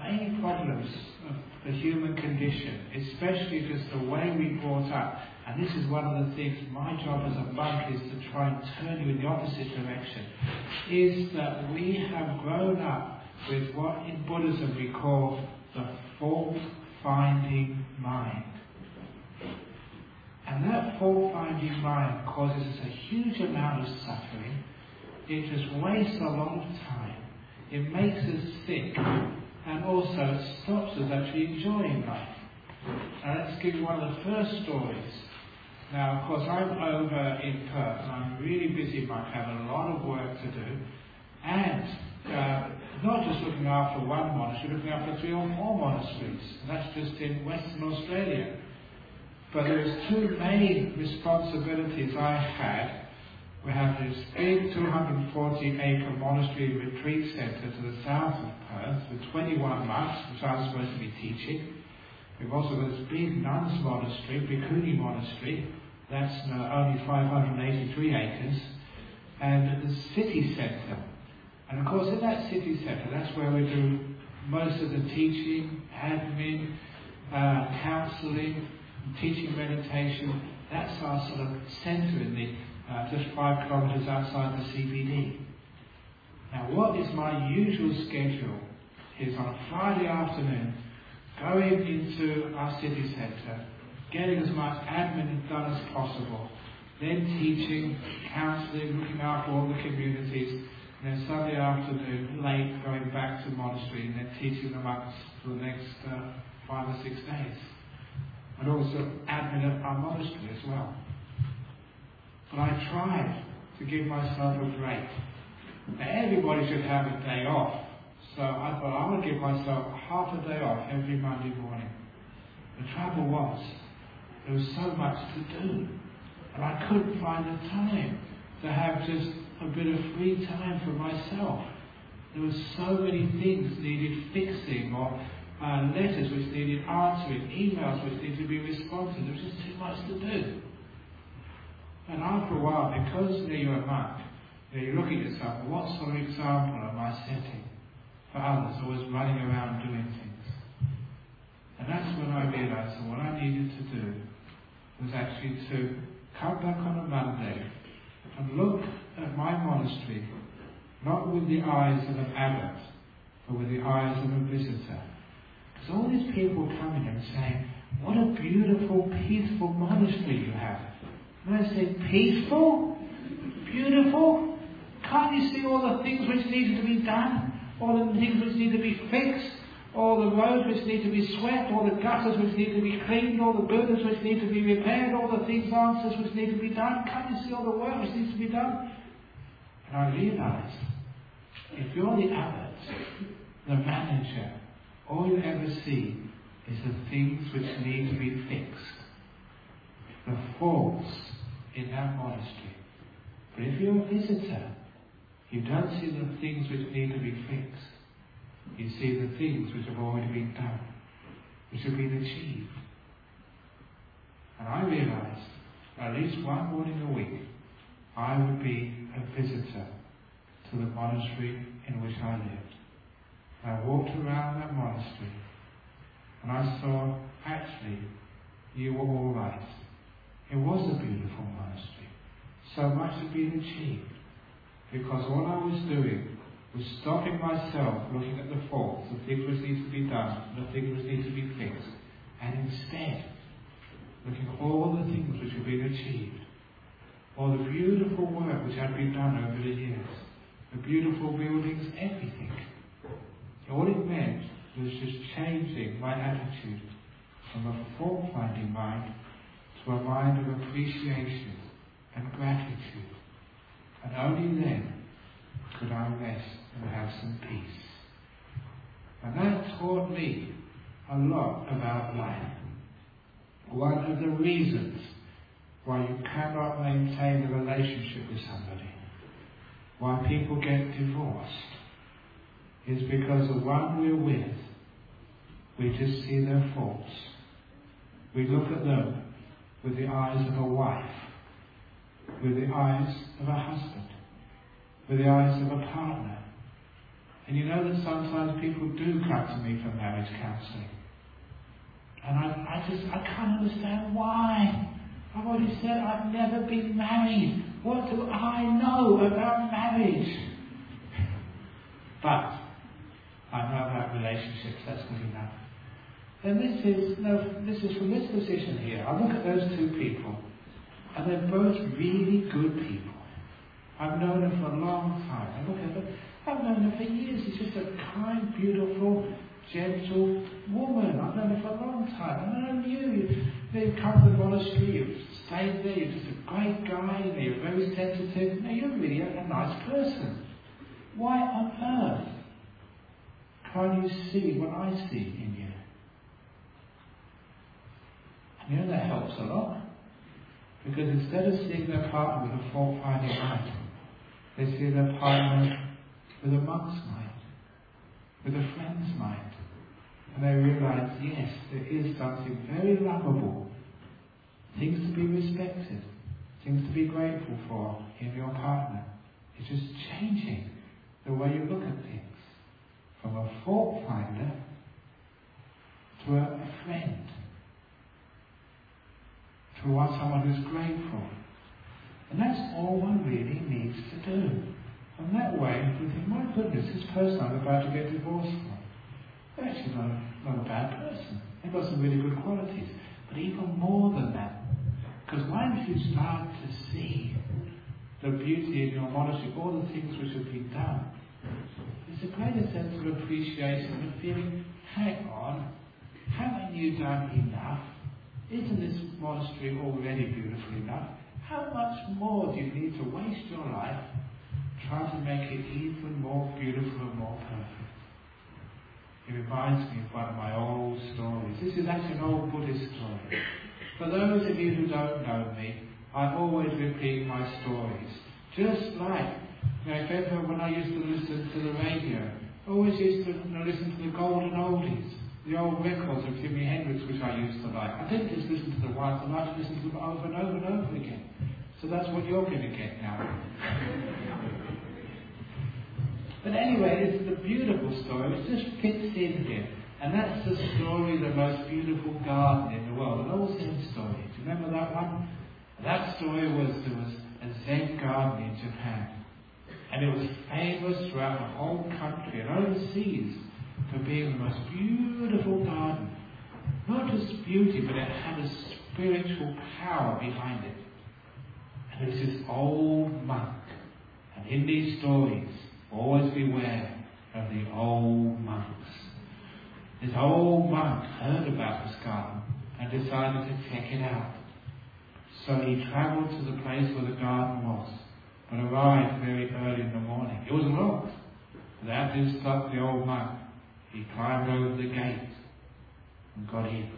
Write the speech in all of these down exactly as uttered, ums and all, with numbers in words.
main problems of the human condition, especially just the way we brought up. And this is one of the things, my job as a monk is to try and turn you in the opposite direction, is that we have grown up with what in Buddhism we call the fault-finding mind. And that fault-finding mind causes us a huge amount of suffering. It just wastes a lot of time. It makes us sick. And also it stops us actually enjoying life. Now let's give you one of the first stories. Now, of course, I'm over in Perth, and I'm really busy. I have a lot of work to do. And uh, not just looking after one monastery, looking after three or four monasteries. And that's just in Western Australia. But there's two main responsibilities I had. We have this big two hundred forty acre monastery retreat centre to the south of Perth with twenty-one monks, which I was supposed to be teaching. We've also got this big nuns monastery, Bhikkhuni monastery, that's uh, only five hundred eighty-three acres, and the city centre. And of course in that city centre, that's where we do most of the teaching, admin, uh, counselling, teaching meditation. That's our sort of centre in the uh, just five kilometres outside the C B D. Now what is my usual schedule is on a Friday afternoon, going into our city centre, getting as much admin done as possible, then teaching, counselling, looking after all the communities, and then Sunday afternoon, late, going back to the monastery and then teaching the monks for the next uh, five or six days. And also admin at our monastery as well. But I tried to give myself a break. Now everybody should have a day off. So I thought I would give myself half a day off every Monday morning. The trouble was, there was so much to do. And I couldn't find the time to have just a bit of free time for myself. There were so many things needed fixing, or uh, letters which needed answering, emails which needed to be responded. There was just too much to do. And after a while, because you're a monk, you're looking at yourself, what sort of example am I setting for others, always running around doing things? And that's when I realised that what I needed to do was actually to come back on a Monday and look at my monastery, not with the eyes of an abbot, but with the eyes of a visitor. Because all these people coming and saying, what a beautiful, peaceful monastery you have. And I say, peaceful? Beautiful? Can't you see all the things which need to be done? All the things which need to be fixed? All the roads which need to be swept? All the gutters which need to be cleaned? All the buildings which need to be repaired? All the things, answers which need to be done? Can't you see all the work which needs to be done? And I realised, if you're the abbot, the manager, all you ever see is the things which need to be fixed, the faults in that monastery. But if you're a visitor, you don't see the things which need to be fixed. You see the things which have already been done, which have been achieved. And I realised, at least one morning a week, I would be a visitor to the monastery in which I lived. And I walked around that monastery, and I saw, actually, you were all right. It was a beautiful monastery. So much had been achieved, because all I was doing was stopping myself, looking at the faults, the things which need to be done, the things which need to be fixed, and instead looking at all the things which have been achieved, all the beautiful work which had been done over the years, the beautiful buildings, everything. All it meant was just changing my attitude from a fault-finding mind to a mind of appreciation and gratitude. And only then could I rest and have some peace. And that taught me a lot about life. One of the reasons why you cannot maintain a relationship with somebody, why people get divorced, is because the one we're with, we just see their faults. We look at them with the eyes of a wife, with the eyes of a husband, with the eyes of a partner. And you know that sometimes people do come to me for marriage counselling. And I, I just, I can't understand why. I've already said I've never been married. What do I know about marriage? But I know about relationships, that's good enough. And this is, no, this is from this position here. I look at those two people, and they're both really good people. I've known them for a long time. I look at them, I've known them for years. She's just a kind, beautiful, gentle woman. I've known her for a long time. And I know you. You've come to the monastery, you've stayed there, you're just a great guy, you know, you're very sensitive. No, you're really a, a nice person. Why on earth can't you see what I see in you? And you know that helps a lot. Because instead of seeing their partner with a fault-finding mind, they see their partner with a monk's mind, with a friend's mind. And they realize, yes, there is something very lovable, things to be respected, things to be grateful for in your partner. It's just changing the way you look at things. From a fault finder to a, a friend. To want someone who's grateful. And that's all one really needs to do. And that way, you think, my goodness, this person I'm about to get divorced from, they're actually not a, not a bad person. They've got some really good qualities. But even more than that, because once you start to see the beauty in your monastery, all the things which have been done, there's a greater sense of appreciation and feeling, hang on, haven't you done enough? Isn't this monastery already beautiful enough? How much more do you need to waste your life trying to make it even more beautiful and more perfect? It reminds me of one of my old stories. This is actually an old Buddhist story. For those of you who don't know me, I always repeat my stories. Just like, you know, if ever when I used to listen to the radio, I always used to you know, listen to the golden oldies. The old records of Jimi Hendrix, which I used to like. I didn't just listen to them once, I like to listen to them over and over and over again. So that's what you're going to get now. But anyway, this is a beautiful story. It just fits in here. And that's the story of the most beautiful garden in the world. An old Zen story. Do you remember that one? That story was, there was a Zen garden in Japan. And it was famous throughout the whole country and overseas for being the most beautiful garden. Not just beauty, but it had a spiritual power behind it. And there was this old monk. And in these stories, always beware of the old monks. This old monk heard about this garden and decided to check it out. So he travelled to the place where the garden was, but arrived very early in the morning. It was locked. That didn't stop the old monk. He climbed over the gate and got in.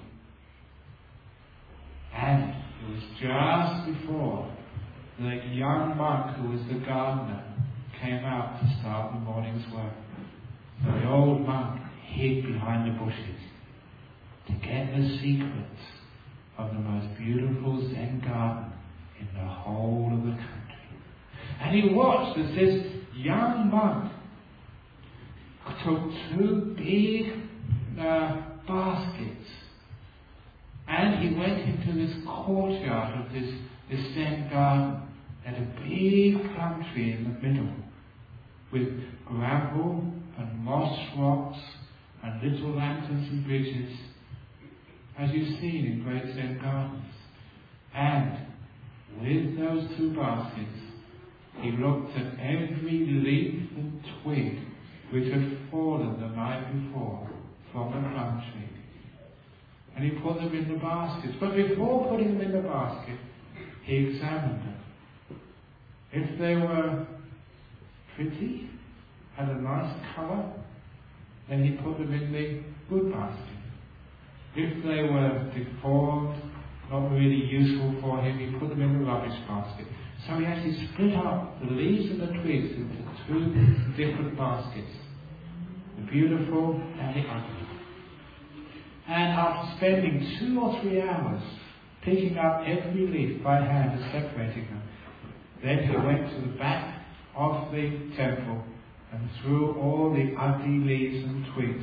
And it was just before the young monk who was the gardener came out to start the morning's work. So the old monk hid behind the bushes to get the secrets of the most beautiful Zen garden in the whole of the country. And he watched as this young monk took two big uh, baskets and he went into this courtyard of this, this Zen garden and a big plum tree in the middle with gravel and moss rocks and little lanterns and bridges, as you've seen in great Zen gardens. And with those two baskets, he looked at every leaf and twig which had fallen the night before from the plum tree. And he put them in the baskets. But before putting them in the basket, he examined them. If they were pretty, had a nice colour, then he put them in the good basket. If they were deformed, not really useful for him, he put them in the rubbish basket. So he actually split up the leaves and the twigs into two different baskets, the beautiful and the ugly. And after spending two or three hours picking up every leaf by hand and separating them, then he went to the back of the temple and threw all the ugly leaves and twigs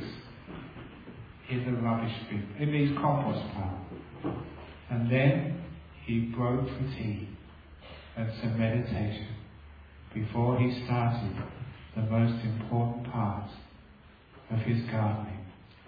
in the rubbish bin, in his compost pile. And then he broke for tea and some meditation before he started the most important part of his gardening.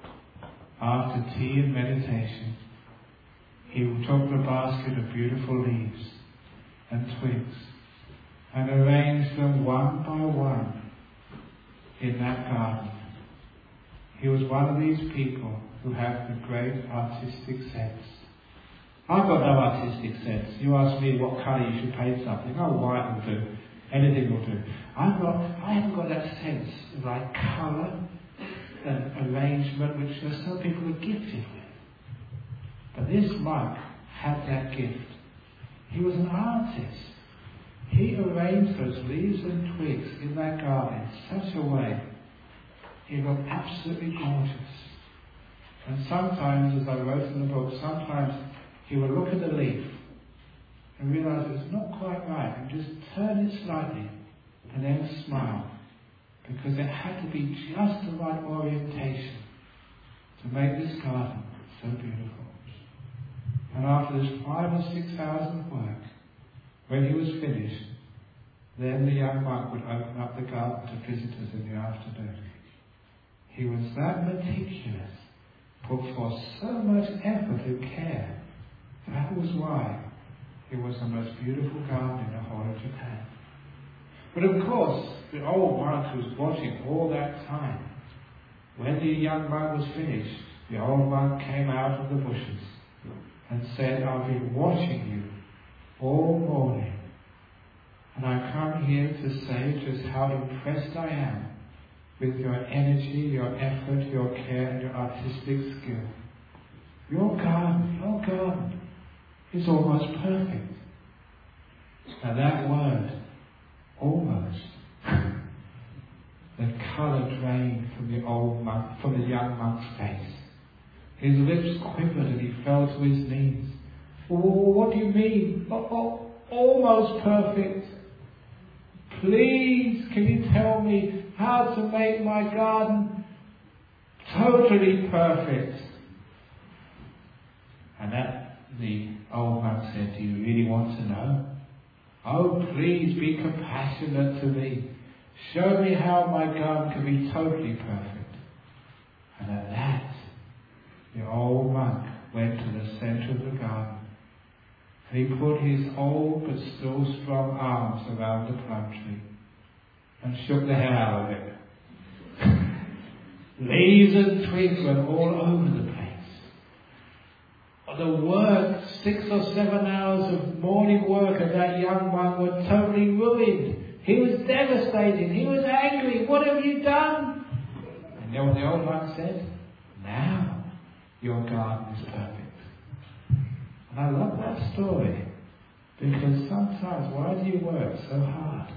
After tea and meditation, he took the basket of beautiful leaves and twigs and arranged them one by one in that garden. He was one of these people who have the great artistic sense. I've got no artistic sense. You ask me what colour you should paint something. Oh, white will do. Anything will do. I've got, I haven't got that sense of like colour and arrangement which uh, some people are gifted with. But this monk had that gift. He was an artist. He arranged those leaves and twigs in that garden in such a way it looked absolutely gorgeous. And sometimes, as I wrote in the book, sometimes he would look at the leaf and realise it's not quite right and just turn it slightly and then smile, because it had to be just the right orientation to make this garden so beautiful. And after this five or six hours of work, when he was finished, then the young monk would open up the garden to visitors in the afternoon. He was that meticulous, put forth so much effort and care. That was why it was the most beautiful garden in the whole of Japan. But of course, the old monk who was watching all that time, when the young monk was finished, the old monk came out of the bushes and said, I've been watching you all morning, and I come here to say just how impressed I am with your energy, your effort, your care, and your artistic skill. Your garden, your garden is almost perfect. Now that word, almost, the colour drained from the old monk, from the young monk's face. His lips quivered and he fell to his knees. Oh, what do you mean? Oh, oh, almost perfect. Please, can you tell me how to make my garden totally perfect? And that the old monk said, do you really want to know? Oh, please be compassionate to me. Show me how my garden can be totally perfect. And at that, the old monk went to the centre of the garden, and he put his old but still strong arms around the plum tree and shook the hell out of it. Leaves and twigs went all over the place. The work, six or seven hours of morning work of that young monk were totally ruined. He was devastated. He was angry. What have you done? And you know what the old monk said? Now your garden is perfect. And I love that story, because sometimes, why do you work so hard?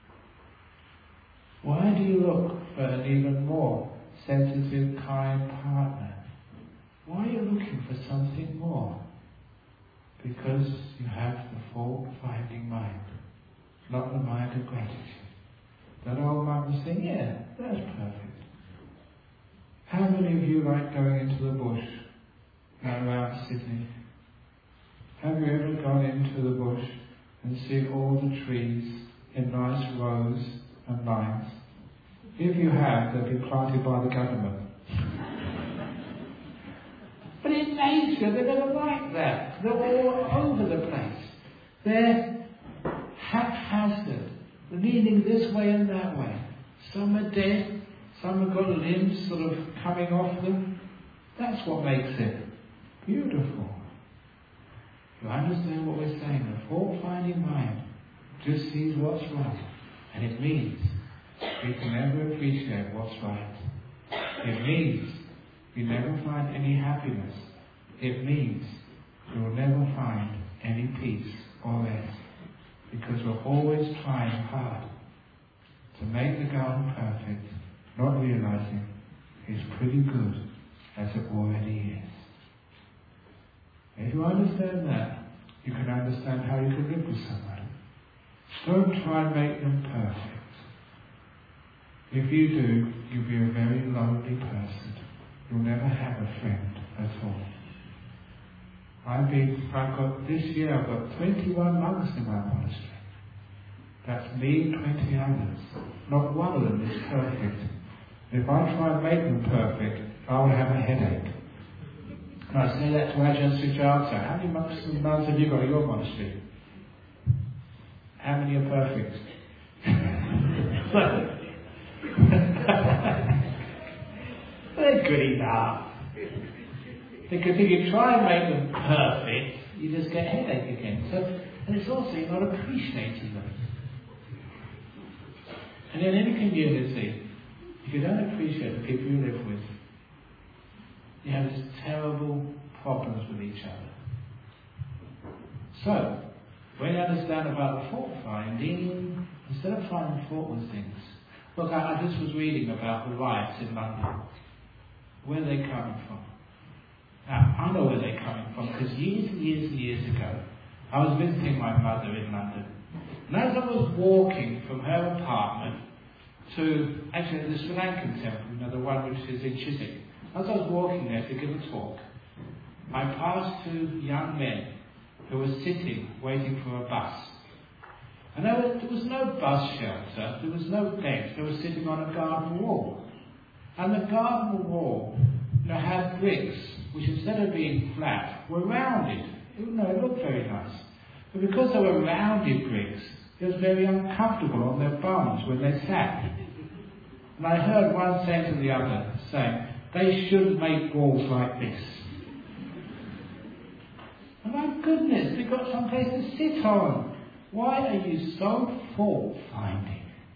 Why do you look for an even more sensitive, kind partner? Why are you looking for something more? Because you have the fault-finding mind, not the mind of gratitude. That old monk was saying, yeah, that's perfect. How many of you like going into the bush around Sydney? Have you ever gone into the bush and seen all the trees in nice rows and lines? If you have, they'll be planted by the government. But in nature, they're never like that. They're all over the place. They're haphazard, leaning this way and that way. Some are dead, some have got limbs sort of coming off them. That's what makes it beautiful. You understand what we're saying? The fault-finding mind just sees what's right, and it means we can never appreciate what's right. It means we never find any happiness. It means we will never find any peace or rest, because we're always trying hard to make the garden perfect, not realizing it's pretty good as it already is. If you understand that, you can understand how you can live with somebody. Don't try and make them perfect. If you do, you'll be a very lonely person. You'll never have a friend at all. I've been, I've got, this year I've got twenty-one monks in my monastery. That's me and twenty others. Not one of them is perfect. If I try and make them perfect, I will have a headache. And I say that to Ajahn Sujata. How many monks and nuns have you got in your monastery? How many are perfect? They're good enough. Because if you try and make them perfect, you just get a headache again. So, and it's also you're not appreciating them. And in any community, if you don't appreciate the people you live with, you have these terrible problems with each other. So, when you understand about the fault finding, instead of finding fault with things, look, I, I just was reading about the riots in London. Where are they coming from? Now, I know where they're coming from, because years and years and years ago, I was visiting my mother in London. And as I was walking from her apartment to, actually, the Sri Lankan temple, you know, the one which is in Chiswick, as I was walking there to give a talk, I passed two young men who were sitting, waiting for a bus. And there was, there was no bus shelter, there was no bench, they were sitting on a garden wall. And the garden wall, you know, had bricks, which instead of being flat, were rounded. You know, it looked very nice. But because they were rounded bricks, it was very uncomfortable on their bums when they sat. And I heard one say to the other, saying, they shouldn't make walls like this. And my goodness, we've got some place to sit on. Why are you so fault-finding?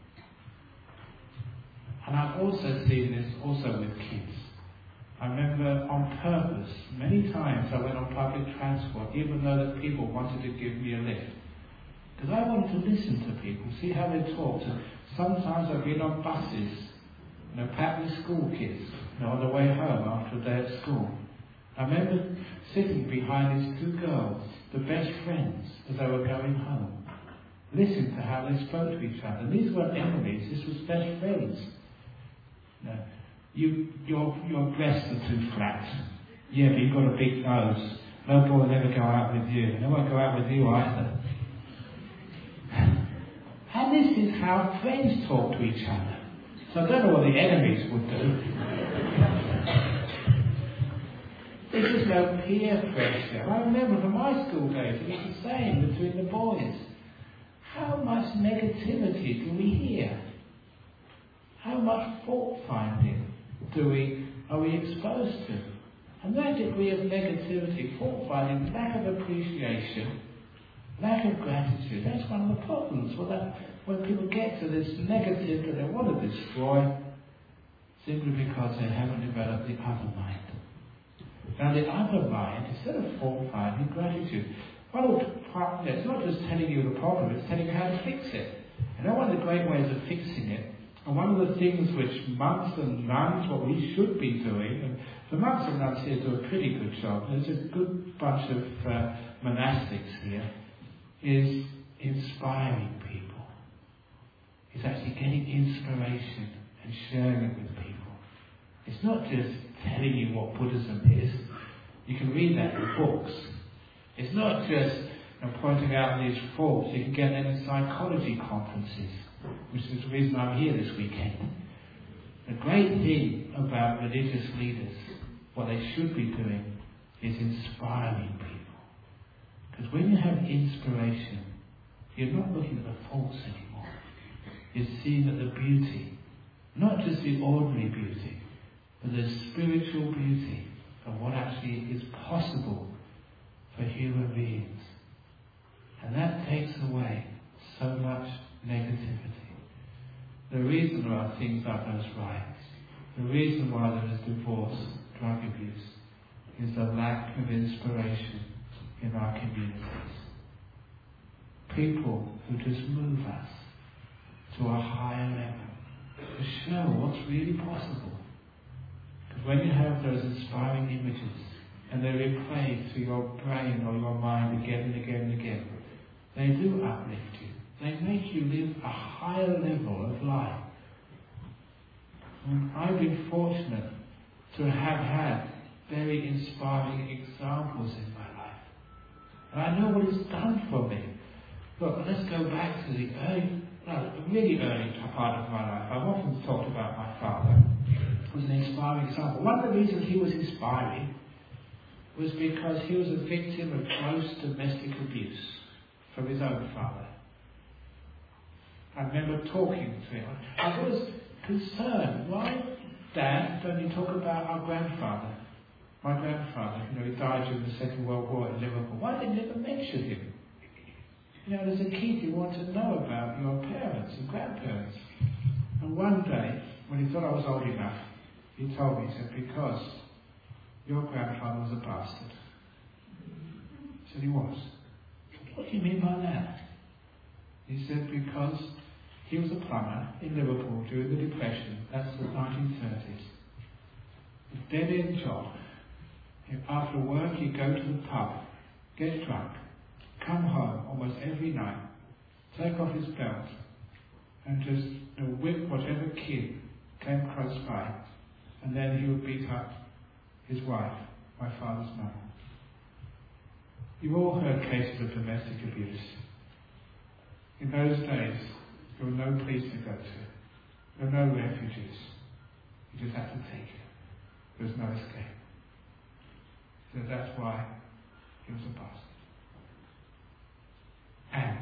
And I've also seen this also with kids. I remember on purpose, many times I went on public transport, even though the people wanted to give me a lift. Because I wanted to listen to people, see how they talked. And sometimes I've been on buses, you know, packed with school kids, you know, on the way home after a day at school. I remember sitting behind these two girls, the best friends, as they were going home. Listen to how they spoke to each other. These weren't enemies, this was best friends. No. You, your, your breasts are too flat. Yeah, but you've got a big nose. No boy will ever go out with you. No one will go out with you either. And this is how friends talk to each other. So I don't know what the enemies would do. There's just no peer pressure. I remember from my school days, it was the same between the boys. How much negativity do we hear? How much fault-finding do we, are we exposed to? And that degree of negativity, fault-finding, lack of appreciation, lack of gratitude, that's one of the problems. Well, that, when people get to this negative that they want to destroy, simply because they haven't developed the other mind. Now the other mind, instead of fault-finding, gratitude. Well, it's not just telling you the problem, it's telling you how to fix it. And one of the great ways of fixing it, and one of the things which monks and nuns, what we should be doing, and the monks and nuns here do a pretty good job, there's a good bunch of uh, monastics here, is inspiring people. It's actually getting inspiration and sharing it with people. It's not just telling you what Buddhism is. You can read that in books. It's not just, you know, pointing out these faults. You can get them in psychology conferences, which is the reason I'm here this weekend. The great thing about religious leaders, what they should be doing, is inspiring people. Because when you have inspiration, you're not looking at the faults anymore. You're seeing at the beauty, not just the ordinary beauty, but the spiritual beauty of what actually is possible for human beings. And that takes away so much negativity. The reason there are things like those riots, the reason why there is divorce, drug abuse, is the lack of inspiration in our communities. People who just move us to a higher level, to show what's really possible. Because when you have those inspiring images, and they're replayed through your brain or your mind again and again and again, they do uplift you. They make you live a higher level of life. And I've been fortunate to have had very inspiring examples in my life. And I know what it's done for me. Look, let's go back to the early, no, the really early part of my life. I've often talked about my father. He was an inspiring example. One of the reasons he was inspiring was because he was a victim of gross domestic abuse from his own father. I remember talking to him. I was concerned. Why, Dad, don't you talk about our grandfather? My grandfather, you know, he died during the Second World War in Liverpool. Why didn't you ever mention him? You know, as a kid, you want to know about your parents and grandparents. And one day, when he thought I was old enough, he told me, he said, because your grandfather was a bastard. I said, he was. I said, what do you mean by that? He said, because he was a plumber in Liverpool during the Depression. That's the nineteen thirties. A dead-end job. After work, he'd go to the pub, get drunk, come home almost every night, take off his belt, and just you know, whip whatever kid came close by, and then he would beat up his wife, my father's mother. You've all heard cases of domestic abuse. In those days, there were no police to go to. There were no refuges. You just had to take it. There was no escape. So that's why he was a bastard. And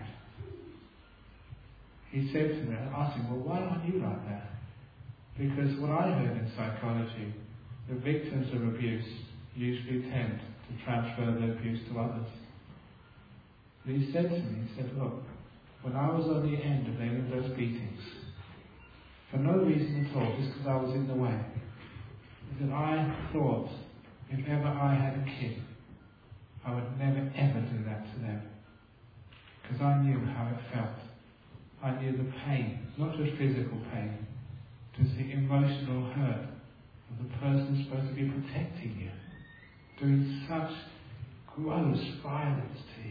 he said to me, I asked him, well, why aren't you like that? Because what I heard in psychology, the victims of abuse usually tend to transfer the abuse to others. And he said to me, he said, look, when I was on the end of any of those beatings, for no reason at all, just because I was in the way, he said, I thought if ever I had a kid, I would never ever do that to them. Because I knew how it felt. I knew the pain, not just physical pain, just the emotional hurt of the person supposed to be protecting you, doing such gross violence to you.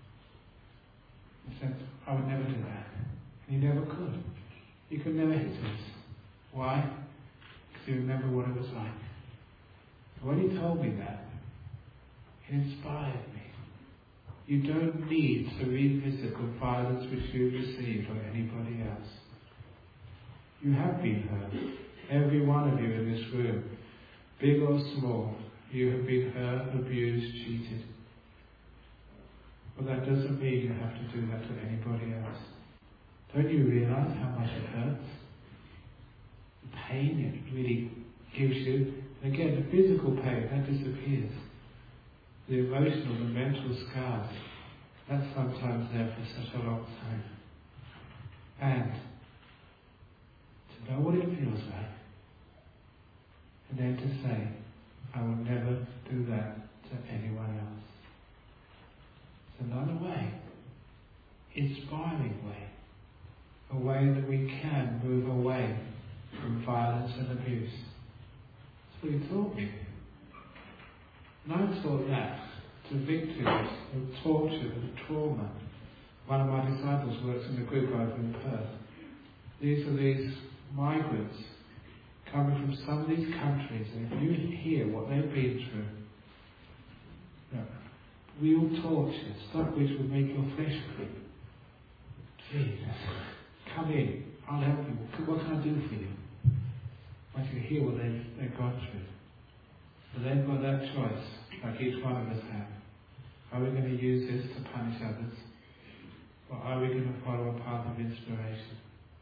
He said, I would never do that. And you never could. You could never hit us. Why? Because you remember what it was like. When he told me that, it inspired me. You don't need to revisit the violence which you've received or anybody else. You have been hurt. Every one of you in this room, big or small, you have been hurt, abused, cheated. But that doesn't mean you have to do that to anybody else. Don't you realize how much it hurts? The pain it really gives you. And again, the physical pain, that disappears. The emotional, the mental scars, that's sometimes there for such a long time. And to know what it feels like, and then to say, I will never do that to anyone else. It's another way, inspiring way, a way that we can move away from violence and abuse. That's what he taught me. And I taught that to victims of torture and trauma. One of my disciples works in a group over in Perth. These are these migrants coming from some of these countries, and if you hear what they've been through, you know, real torture, stuff which will make your flesh creep. Jesus, come in, I'll help you. What can I do for you? Once you hear what they've, they've gone through. But they've got that choice, like each one of us have. Are we going to use this to punish others? Or are we going to follow a path of inspiration?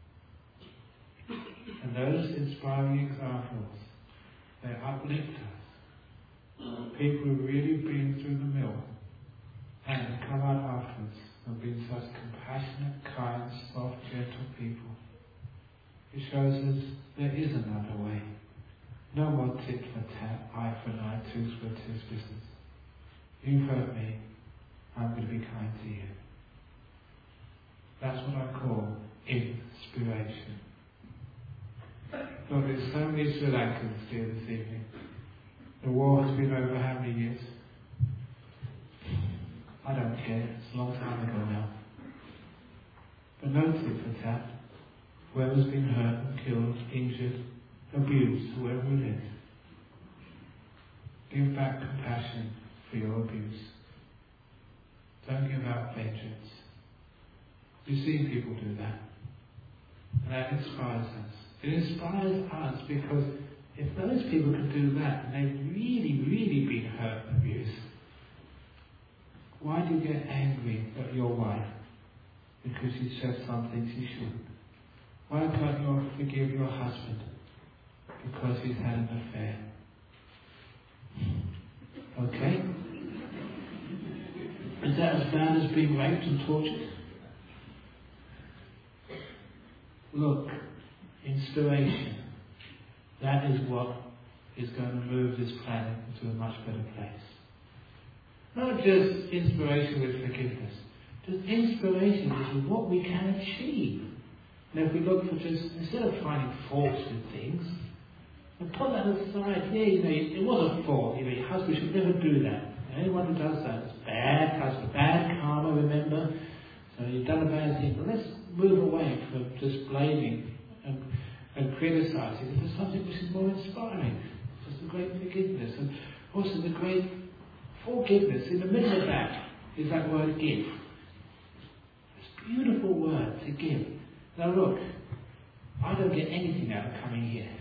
And those inspiring examples, they uplift us. People who've really been through the mill and come out afterwards and been such compassionate, kind, soft, gentle people. It shows us there is another way. No more tit for tat, eye for an eye, tooth for a tooth business. You've hurt me, I'm going to be kind to you. That's what I call inspiration. Look, there's so many Sri Lankans here this evening. The war has been over how many years? I don't care, it's a long time ago now. But no tit for tat. Whoever's been hurt and killed, injured, abuse whoever it is. Give back compassion for your abuse. Don't give out vengeance. You see people do that. And that inspires us. It inspires us because if those people can do that and they've really, really been hurt and abused, why do you get angry at your wife because she said some things you shouldn't? Why can't you forgive your husband because he's had an affair? Okay? Is that as bad as being raped and tortured? Look, inspiration. That is what is going to move this planet into a much better place. Not just inspiration with forgiveness. Just inspiration with what we can achieve. And if we look for just, instead of finding faults with things, and put that aside, yeah, you know, it was a fault, you know, your husband should never do that. Anyone who does that is bad husband, bad karma, remember? So you've done a bad thing. But let's move away from just blaming and, and criticizing into something which is more inspiring. Just the great forgiveness. And also the great forgiveness. In the middle of that is that word give. This beautiful word to give. Now look, I don't get anything out of coming here.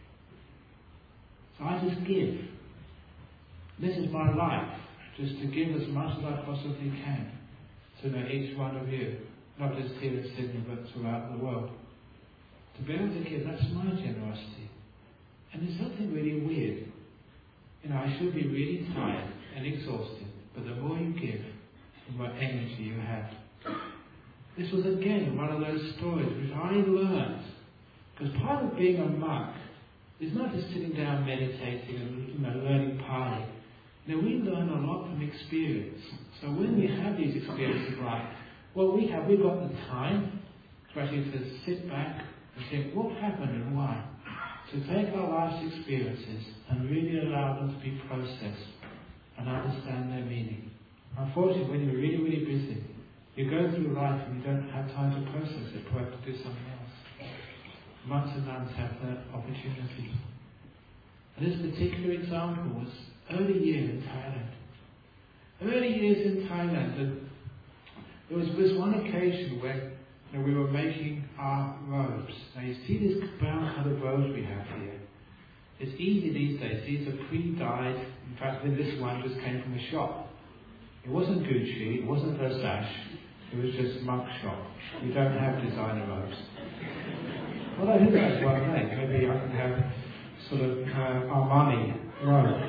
So I just give. This is my life, just to give as much as I possibly can to know each one of you, not just here in Sydney, but throughout the world. To be able to give, that's my generosity. And there's something really weird. You know, I should be really tired and exhausted, but the more you give, the more energy you have. This was again one of those stories which I learned, because part of being a monk is not just sitting down meditating and, you know, learning Pali. Now we learn a lot from experience. So when we have these experiences like what we have, we've got the time to actually to sit back and think, what happened and why? To take our life's experiences and really allow them to be processed and understand their meaning. Unfortunately, when you're really, really busy, you go through life and you don't have time to process it, you have to do something else. Monks and nuns have that opportunity. And this particular example was early years in Thailand. Early years in Thailand, and there was this one occasion where, you know, we were making our robes. Now you see this brown coloured robes we have here. It's easy these days. These are pre-dyed. In fact, this one just came from a shop. It wasn't Gucci, it wasn't Versace, it was just monk shop. We don't have designer robes. Well, I think that's what I make. Maybe I can have sort of uh, Armani robe.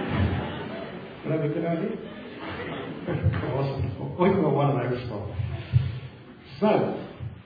Would that be a good idea? Of course. We got one of those for. So,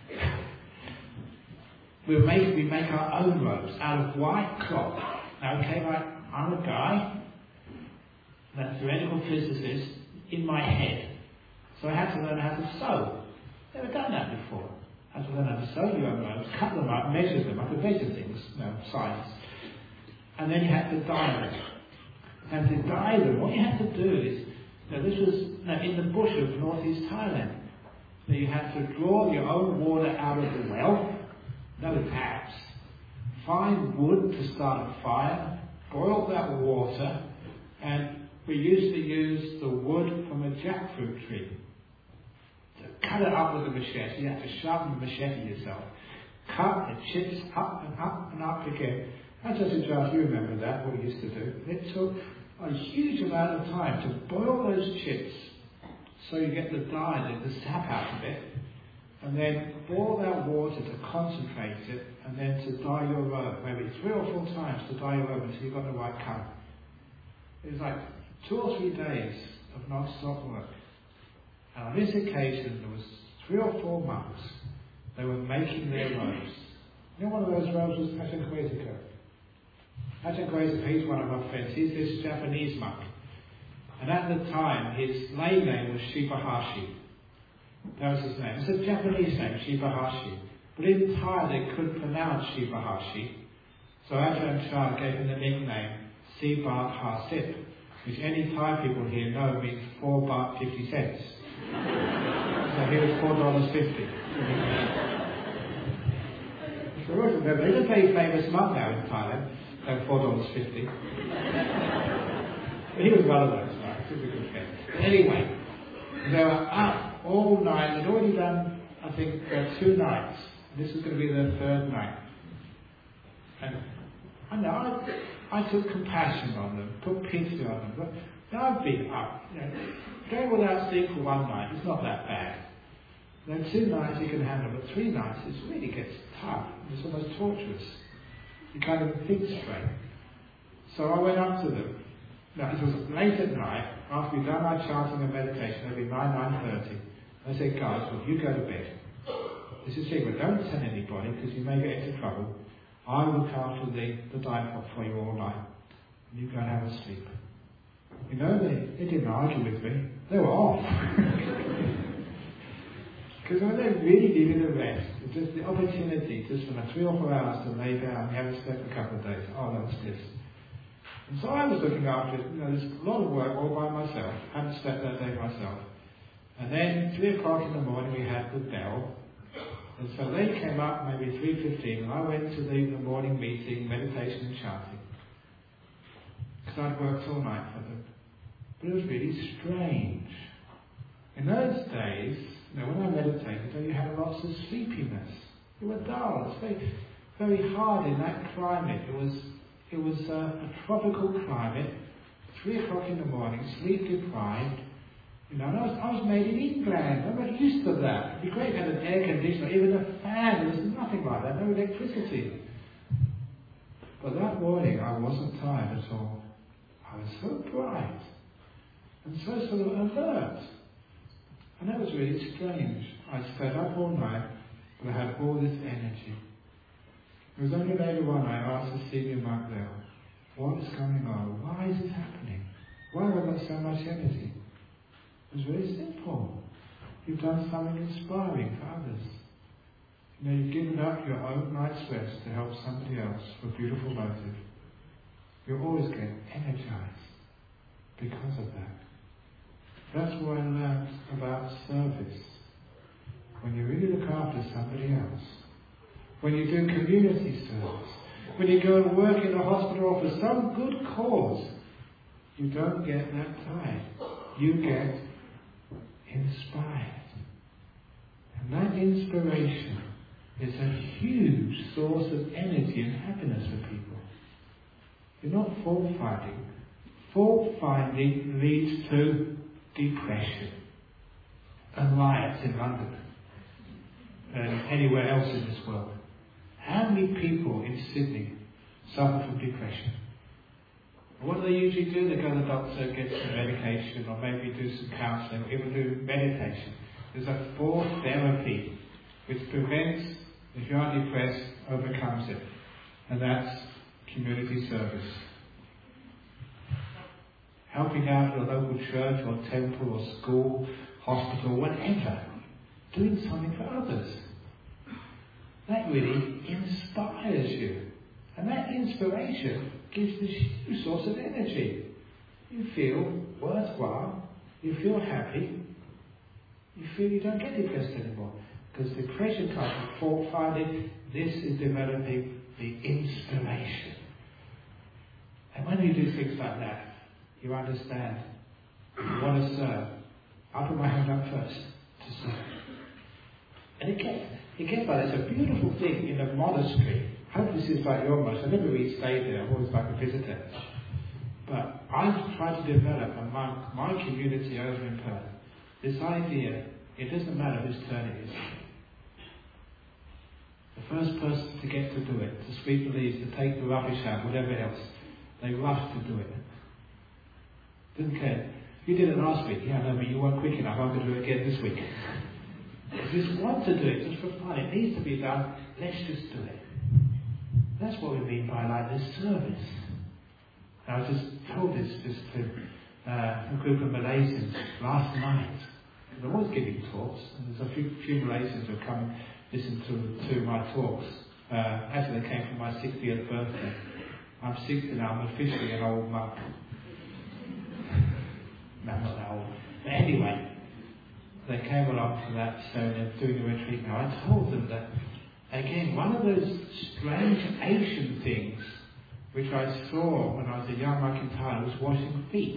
we make we make our own robes out of white cloth. Now, okay, like I'm a guy, that's a theoretical physicist in my head, so I had to learn how to sew. Never done that before. I had to learn how to sew your own robes, cut them up, measure them. I could measure things, you know, science. And then you had to dye them. And to dye them, what you had to do is, you know, this was you know, in the bush of northeast Thailand. So you had to draw your own water out of the well, no taps, find wood to start a fire, boil that water, and we used to use the wood from a jackfruit tree. To cut it up with a machete, you had to sharpen the machete yourself. Cut the chips up and up and up again. That's just a job, you remember that, what we used to do. It took a huge amount of time to boil those chips so you get the dye, the sap out of it, and then boil that water to concentrate it, and then to dye your robe, maybe three or four times to dye your robe until you got the right colour. It was like two or three days of non-stop work. And on this occasion, there was three or four monks. They were making their robes. You know, one of those robes was Ajahn Quasiko. Ajahn Quasiko, he's one of my friends. He's this Japanese monk. And at the time, his lay name was Shibahashi. That was his name. It's a Japanese name, Shibahashi. But in Thai, they couldn't pronounce Shibahashi. So Ajahn Chah gave him the nickname Sibat Hasip, which any Thai people here know means four baht fifty cents. So here is four dollars fifty. So I always remember, he's a very famous monk now in Thailand, and four dollars fifty. He was one of those, right? He was a good friend. Anyway, they were up all night. They'd already done, I think, uh, two nights. This was going to be their third night. And I know, I, I took compassion on them, put pity on them. But I've been up. You know, going without sleep for one night, it's not that bad. Then two nights you can handle, but three nights it really gets tough. It's almost torturous. You can't even think straight. So I went up to them. Now it was late at night, after we'd done our chanting and meditation, it'd be nine, nine thirty. I said, guys, well, you go to bed. This is a secret, don't tell anybody, because you may get into trouble. I look after the, the dive pot for you all night. And you go and have a sleep. You know, they, they didn't argue with me. They were off. Because when they really needed a rest, just the opportunity, just for three or four hours to lay down, you haven't slept a couple of days. Oh, that was this. And so I was looking after it. You know, there's a lot of work all by myself. I hadn't slept that day myself. And then, three o'clock in the morning, we had the bell. And so they came up maybe three fifteen, and I went to the, the morning meeting, meditation and chanting. Because I'd worked all night for them. But it was really strange. In those days, you know, when I meditated, you had lots of sleepiness. You were dull. It's very, very hard in that climate. It was, it was a, a tropical climate. Three o'clock in the morning, sleep deprived. You know, and I was, I was made in England. I'm not used to that. It'd be great to have an air conditioner, even a fan. There was nothing like that. No electricity. But that morning, I wasn't tired at all. I was so bright and so sort of alert. And that was really strange. I stayed up all night, but I had all this energy. It was only later on I asked the senior monk there, what is going on? Why is it happening? Why have I got so much energy? It was very simple. You've done something inspiring for others. You know, you've given up your own night's rest to help somebody else for a beautiful motive. You always get energized because of that. That's what I learned about service. When you really look after somebody else, when you do community service, when you go and work in a hospital or for some good cause, you don't get that tired. You get inspired. And that inspiration is a huge source of energy and happiness for people. You're not fault-finding. Fault-finding leads to depression and riots in London and anywhere else in this world. How many people in Sydney suffer from depression? What do they usually do? They go to the doctor, get some medication, or maybe do some counselling, or even do meditation. There's a fourth therapy which prevents, if you are depressed, overcomes it. And that's community service. Helping out at a local church or temple or school, hospital, whatever. Doing something for others. That really inspires you. And that inspiration gives this huge source of energy. You feel worthwhile. You feel happy. You feel you don't get depressed anymore. Because depression comes from fault-finding. This is developing the inspiration. And when you do things like that, you understand. You want to serve. I'll put my hand up first to serve. And it gets, it gets like it's a beautiful thing in a monastery. I hope this is like your monastery. I never really stayed there. I'm always like a visitor. But I've tried to develop among my community over in Perth this idea, it doesn't matter whose turn it is. The first person to get to do it, to sweep the leaves, to take the rubbish out, whatever else, they rush to do it. Doesn't care. You did it last week. Yeah, no, but you weren't quick enough. I'm going to do it again this week. You just want to do it just for fun. It needs to be done. Let's just do it. That's what we mean by like this service. I was just told this just to uh, a group of Malaysians last night. I'm always giving talks, and there's a few, few Malaysians who have come and listened to, to my talks. Uh, actually, they came for my sixtieth birthday. I'm sixty now. I'm officially an old monk. No, not that old. But anyway, they came along to that ceremony of doing the retreat. Now, I told them that Again, one of those strange Asian things which I saw when I was a young monk in Thailand was washing feet.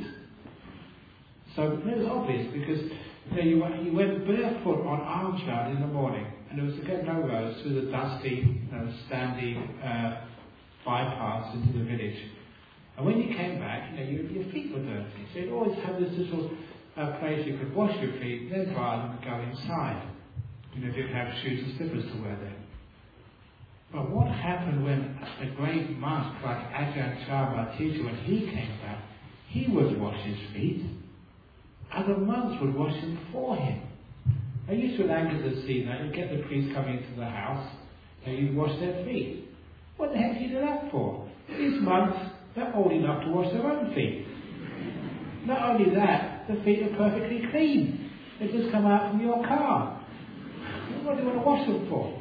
So it was obvious because you, know, you, went, you went barefoot on alms round in the morning, and there was again no roads through the dusty, you know, standing uh, bypass into the village. And when you came back, you know, your, your feet were dirty. So you always had this little uh, place you could wash your feet, then dry them and go inside. You know, if you have shoes and slippers to wear there. But what happened when a great monk like Ajahn Chah, my teacher, when he came back, he would wash his feet. Other monks would wash them for him. I used to anger to see that. You'd get the priest coming into the house, and you'd wash their feet. What the heck do you do that for? These monks, they're old enough to wash their own feet. Not only that, the feet are perfectly clean. They just come out from your car. What do you want to wash them for?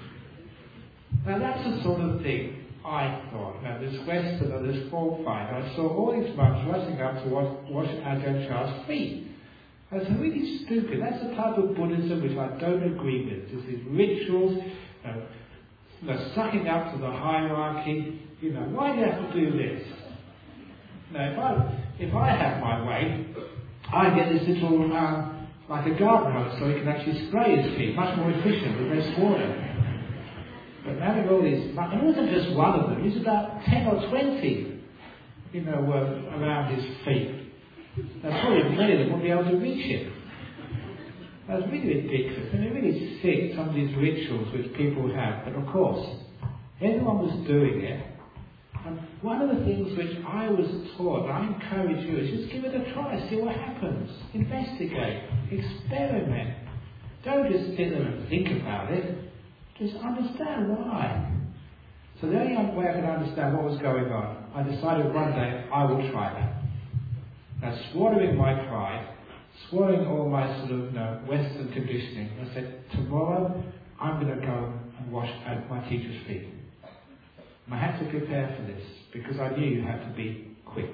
Now that's the sort of thing I thought. Now this Western or this fault find, I saw all these monks rushing up to wash, wash Ajahn Chah's feet. I was really stupid. That's the type of Buddhism which I don't agree with. Just these rituals, you know, you know, sucking up to the hierarchy. You know, why do you have to do this? Now if I if I have my way, I get this little um, like a garden hose so he can actually spray his feet, much more efficient with less water. But having all these, and it wasn't just one of them, it was about ten or twenty, you know, uh, around his feet. Now probably many of them wouldn't be able to reach him. That was really ridiculous, and it really sick, some of these rituals which people have. But of course, everyone was doing it. And one of the things which I was taught, I encourage you, is just give it a try, see what happens. Investigate, experiment. Don't just sit there and think about it. Just understand why. So the only way I could understand what was going on, I decided one day I will try that. Now, swallowing my pride, swallowing all my sort of, you know, Western conditioning, I said, tomorrow I'm going to go and wash at my teacher's feet. And I had to prepare for this because I knew you had to be quick.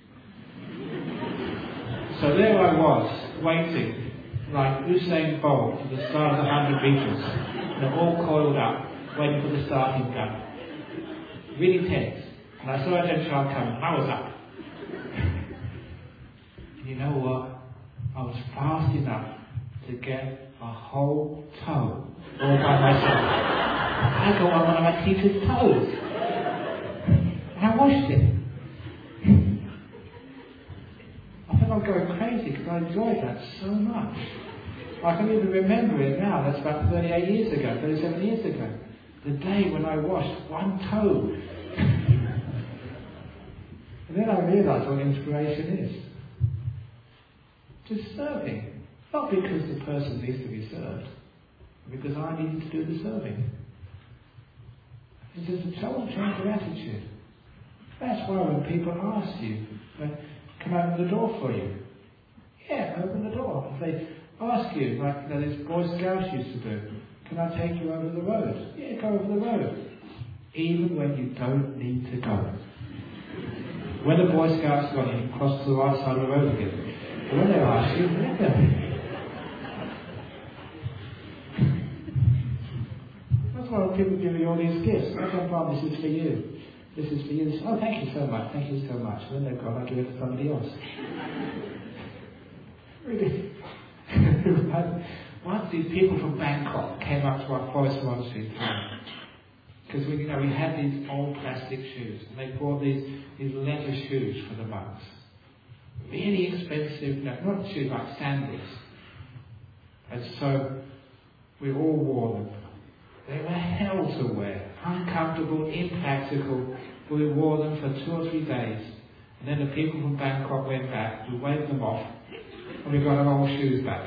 So there I was, waiting, like Usain Bolt at the start of the hundred meters. They're all coiled up, waiting for the starting gun. Really tense. And I saw Ajahn Chah coming. I was up. And you know what? I was fast enough to get a whole toe all by myself. I got on one of my teacher's toes. And I washed it. I think I'm going crazy because I enjoyed that so much. I can even remember it now. That's about thirty-eight years ago, thirty-seven years ago. The day when I washed one toe. And then I realised what inspiration is. Just serving. Not because the person needs to be served, but because I needed to do the serving. It's just a total change of attitude. That's why when people ask you, can I open the door for you? Yeah, open the door. If they ask you, like you know, this Boy Scouts used to do, can I take you over the road? Yeah, go over the road. Even when you don't need to go. When the Boy Scouts got in, cross to the right side of the road again. But when they ask you, let them. That's why people give you all these gifts. I don't mind, this is for you. This is for you. This, oh, thank you so much. Thank you so much. When they're gone, I give it to somebody else. Really. Once these people from Bangkok came up to our forest monastery, because we, you know, we had these old plastic shoes, and they bought these these leather shoes for the monks, really expensive, no, not shoes like sandals. And so we all wore them. They were hell to wear, uncomfortable, impractical. But we wore them for two or three days, and then the people from Bangkok went back. We waved them off. And we got our old shoes back.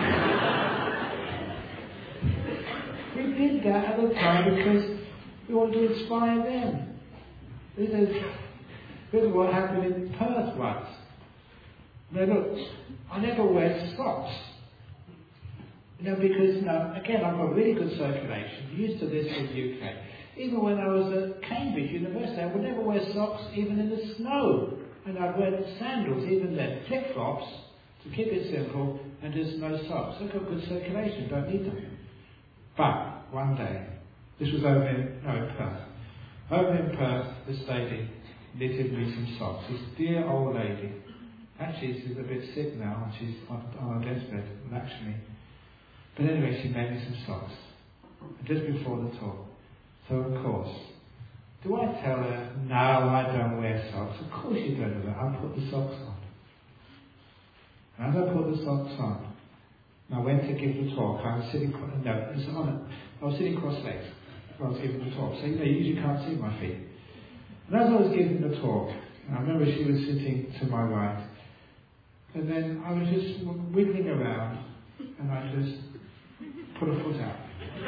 We did that at the time because we wanted to inspire them. This is, this is what happened in Perth once. Now look, I never wear socks. You know, because, you know, again, I've got really good circulation. I'm used to this in the U K. Even when I was at Cambridge University, I would never wear socks even in the snow. And I'd wear sandals even then, flip-flops, to keep it simple, and just no socks. I've got good circulation, don't need them. But one day, This was over in, no, in Perth. Over in Perth, this lady knitted me some socks. This dear old lady. Actually, she's a bit sick now, and she's on, on her deathbed, actually. But anyway, she made me some socks. Just before the talk. So, of course, do I tell her, no, I don't wear socks? Of course you don't do that. I put the socks on. And as I put the socks on, and I went to give the talk, I was sitting, no, it was on, I was sitting cross-legged while I was giving the talk. So, you know, you usually can't see my feet. And as I was giving the talk, I remember she was sitting to my right, and then I was just wiggling around, and I just put a foot out.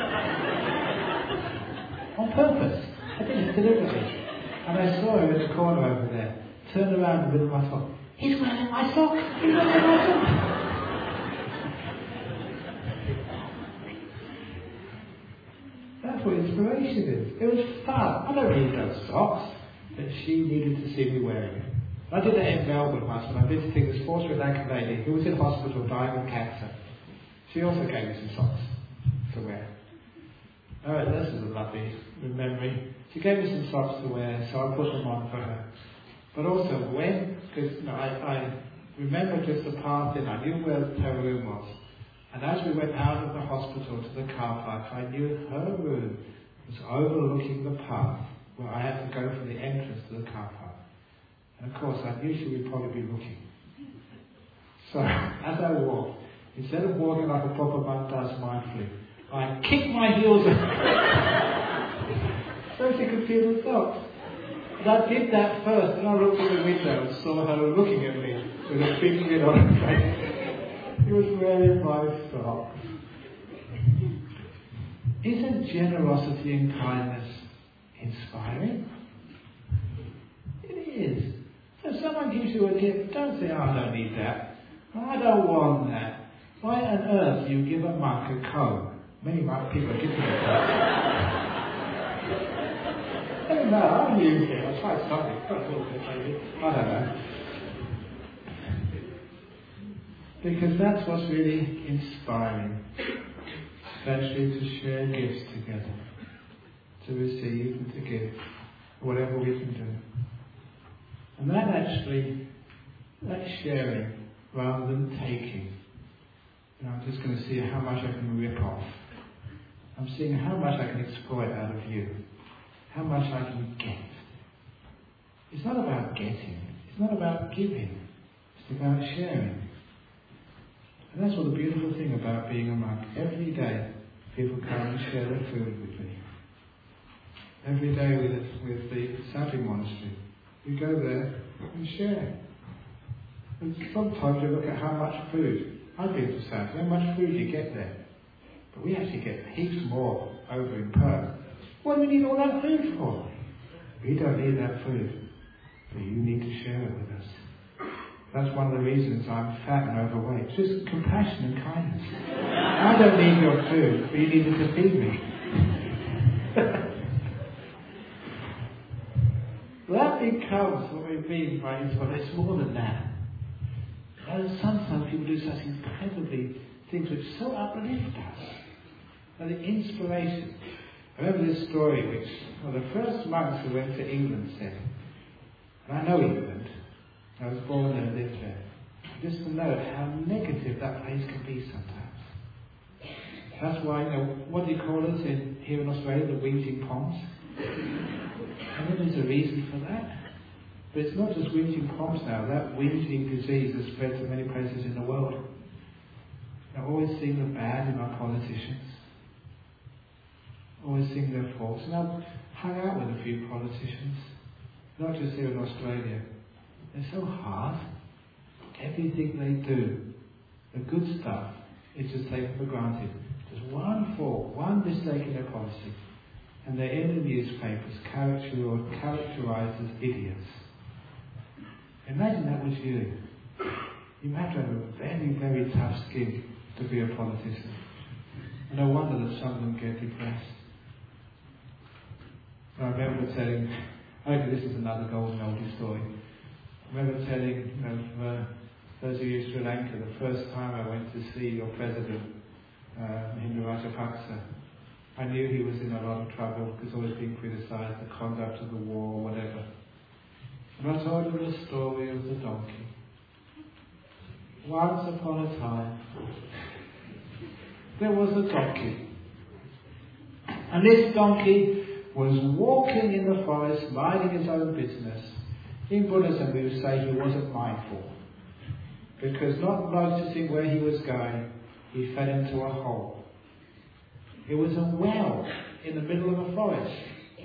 On purpose. I did it deliberately. And I saw him in the corner over there, turned around in the middle of my sock. He's wearing my sock! He's wearing my sock! That's what inspiration is. It was fun. I don't need those socks, but she needed to see me wearing it. I did that in Melbourne once when I visited the sports renowned lady who was in hospital dying of cancer. She also gave me some socks to wear. Oh, this is a lovely memory. She gave me some socks to wear, so I put them on for her. But also when, because you know, I, I remember just the path in, I knew where her room was. And as we went out of the hospital to the car park, I knew her room was overlooking the path where I had to go from the entrance to the car park. And of course, I knew she would probably be looking. So, as I walked, instead of walking like a proper monk does mindfully, I kicked my heels so she could feel the socks. And I did that first, and I looked in the window and saw her looking at me with a big grin on her face. She was wearing my socks. Isn't generosity and kindness inspiring? It is. So if someone gives you a gift, don't say, oh, I don't need that. I don't want that. Why on earth do you give a monk a comb? Many monk people give me a comb. I don't know, I'll use it. I'll try something. Got a little bit maybe. I don't know. Because that's what's really inspiring. Actually to share gifts together. To receive and to give. Whatever we can do. And that actually, that's sharing rather than taking. You know, I'm just going to see how much I can rip off. I'm seeing how much I can exploit out of you. How much I can get. It's not about getting. It's not about giving. It's about sharing. And that's what the beautiful thing about being a monk. Every day, people come and share their food with me. Every day with, with the Sapping Monastery. We go there and share. And sometimes you look at how much food. I've been to Sapping. How much food you get there? But we actually get heaps more over in Perth. What do we need all that food for? We don't need that food. But you need to share it with us. That's one of the reasons I'm fat and overweight. It's just compassion and kindness. I don't need your food, but you needed to feed me. That becomes what we mean by inspiration. It's more than that. And sometimes people do such incredibly things which so uplift us. And the inspiration. I remember this story which well, the first monks who went to England said, and I know England, I was born there and lived there, just to know how negative that place can be sometimes. That's why, you know, what do you call us in, here in Australia, the whinging Poms? I mean, there's a reason for that. But it's not just whinging Poms now, that whinging disease has spread to many places in the world. I've always seen the bad in our politicians. Always seeing their faults. And I've hung out with a few politicians, not just here in Australia. They're so hard. Everything they do, the good stuff, is just taken for granted. Just one fault, one mistake in their policy, and they're in the newspapers characterised as idiots. Imagine that was you. You have to have a very, very tough skin to be a politician. No wonder that some of them get depressed. I remember telling, okay, this is another golden oldie story. I remember telling of uh, those of you in Sri Lanka, the first time I went to see your president, uh, Mahinda Rajapaksa. I knew he was in a lot of trouble because always being criticised, the conduct of the war, whatever. And I told him the story of the donkey. Once upon a time, there was a donkey. And this donkey was walking in the forest, minding his own business. In Buddhism, we would say he wasn't mindful. Because not noticing where he was going, he fell into a hole. It was a well in the middle of a forest.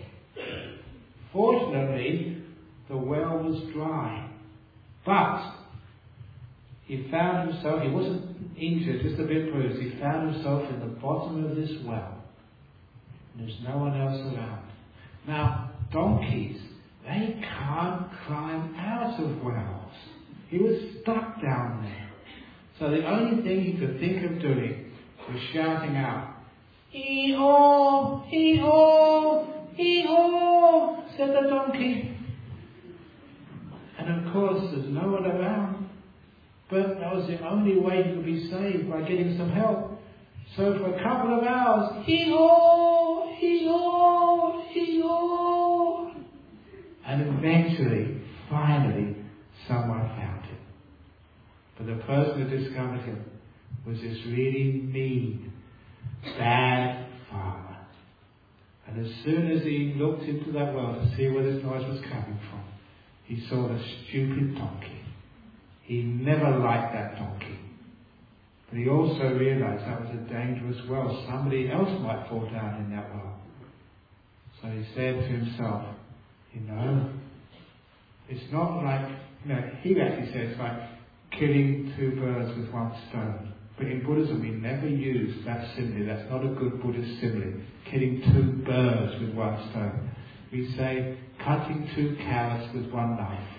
Fortunately, the well was dry. But he found himself, he wasn't injured, just a bit bruised. He found himself in the bottom of this well. And there's no one else around. Now, donkeys, they can't climb out of wells. He was stuck down there. So the only thing he could think of doing was shouting out, "Ee-haw! Ee-haw! Ee-haw!" said the donkey. And of course, there's no one around. But that was the only way he could be saved, by getting some help. So for a couple of hours, "Ee-haw! Ee-haw! Ee-haw!" And eventually, finally, someone found him. But the person who discovered him was this really mean, bad farmer. And as soon as he looked into that well to see where this noise was coming from, he saw the stupid donkey. He never liked that donkey. But he also realized that was a dangerous well. Somebody else might fall down in that well. So he said to himself, you know, it's not like, you know, he actually says it's like killing two birds with one stone. But in Buddhism we never use that simile. That's not a good Buddhist simile. Killing two birds with one stone. We say cutting two carrots with one knife.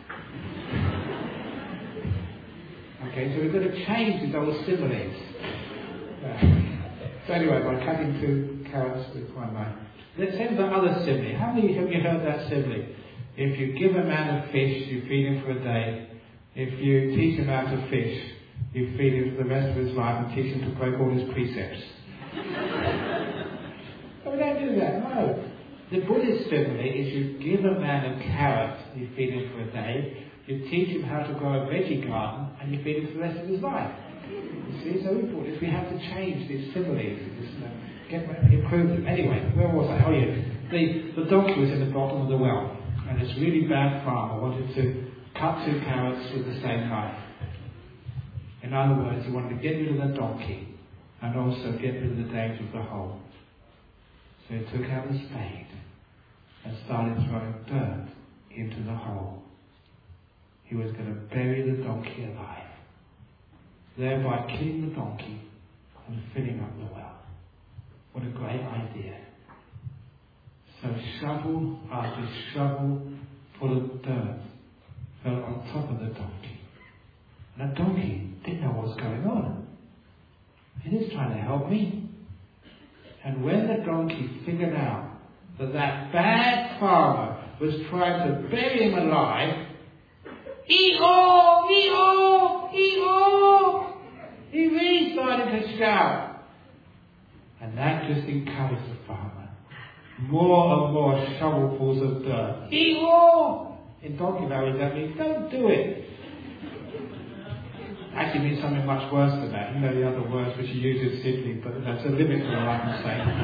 Okay, so we've got to change these old similes. Yeah. So anyway, by cutting two carrots with one knife. Let's have the other simile. How many have you heard that simile? If you give a man a fish, you feed him for a day. If you teach him how to fish, you feed him for the rest of his life and teach him to break all his precepts. But we don't do that, no. The Buddhist simile is you give a man a carrot, you feed him for a day. You teach him how to grow a veggie garden, and you feed him for the rest of his life. You see, so important. We have to change these similes, just, uh, get improve them. Anyway, where was I? Oh yeah, the the donkey was in the bottom of the well, and this really bad farmer wanted to cut two carrots with the same knife. In other words, he wanted to get rid of the donkey, and also get rid of the danger of the hole. So he took out the spade and started throwing dirt into the hole. He was going to bury the donkey alive, thereby killing the donkey and filling up the well. What a great idea. So shovel after shovel full of dirt fell on top of the donkey. And the donkey didn't know what was going on. He was trying to help me. And when the donkey figured out that that bad farmer was trying to bury him alive, "Ee-haw! Ee-haw! Ee-haw!" he really started to shout. And that just encouraged the farmer. More and more shovelfuls of dirt. "Ee-haw!" In donkey language that means don't do it. Actually means something much worse than that. You know the other words which he uses simply, but that's a limit to what I can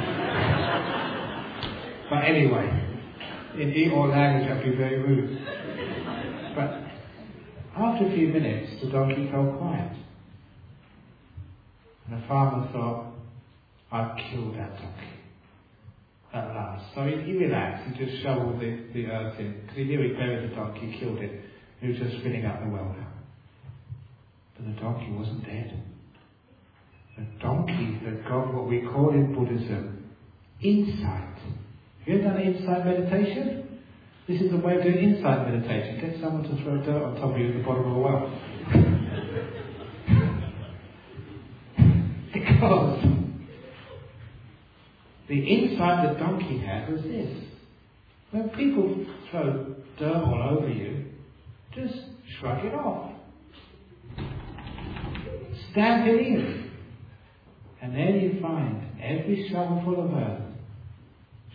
say. But anyway, in Ee-haw language that'd be very rude. But after a few minutes, the donkey fell quiet. And the farmer thought, I've killed that donkey at last. So he, he relaxed and just shoveled the, the earth in, because he knew he'd buried the donkey, killed it. He was just filling up the well now. But the donkey wasn't dead. The donkey had got what we call in Buddhism insight. Have you ever done insight meditation? This is the way of doing insight meditation. Get someone to throw dirt on top of you at the bottom of a well. Because the insight the donkey had was this. When people throw dirt all over you, just shrug it off. Stamp it in. And then you find every shovelful of earth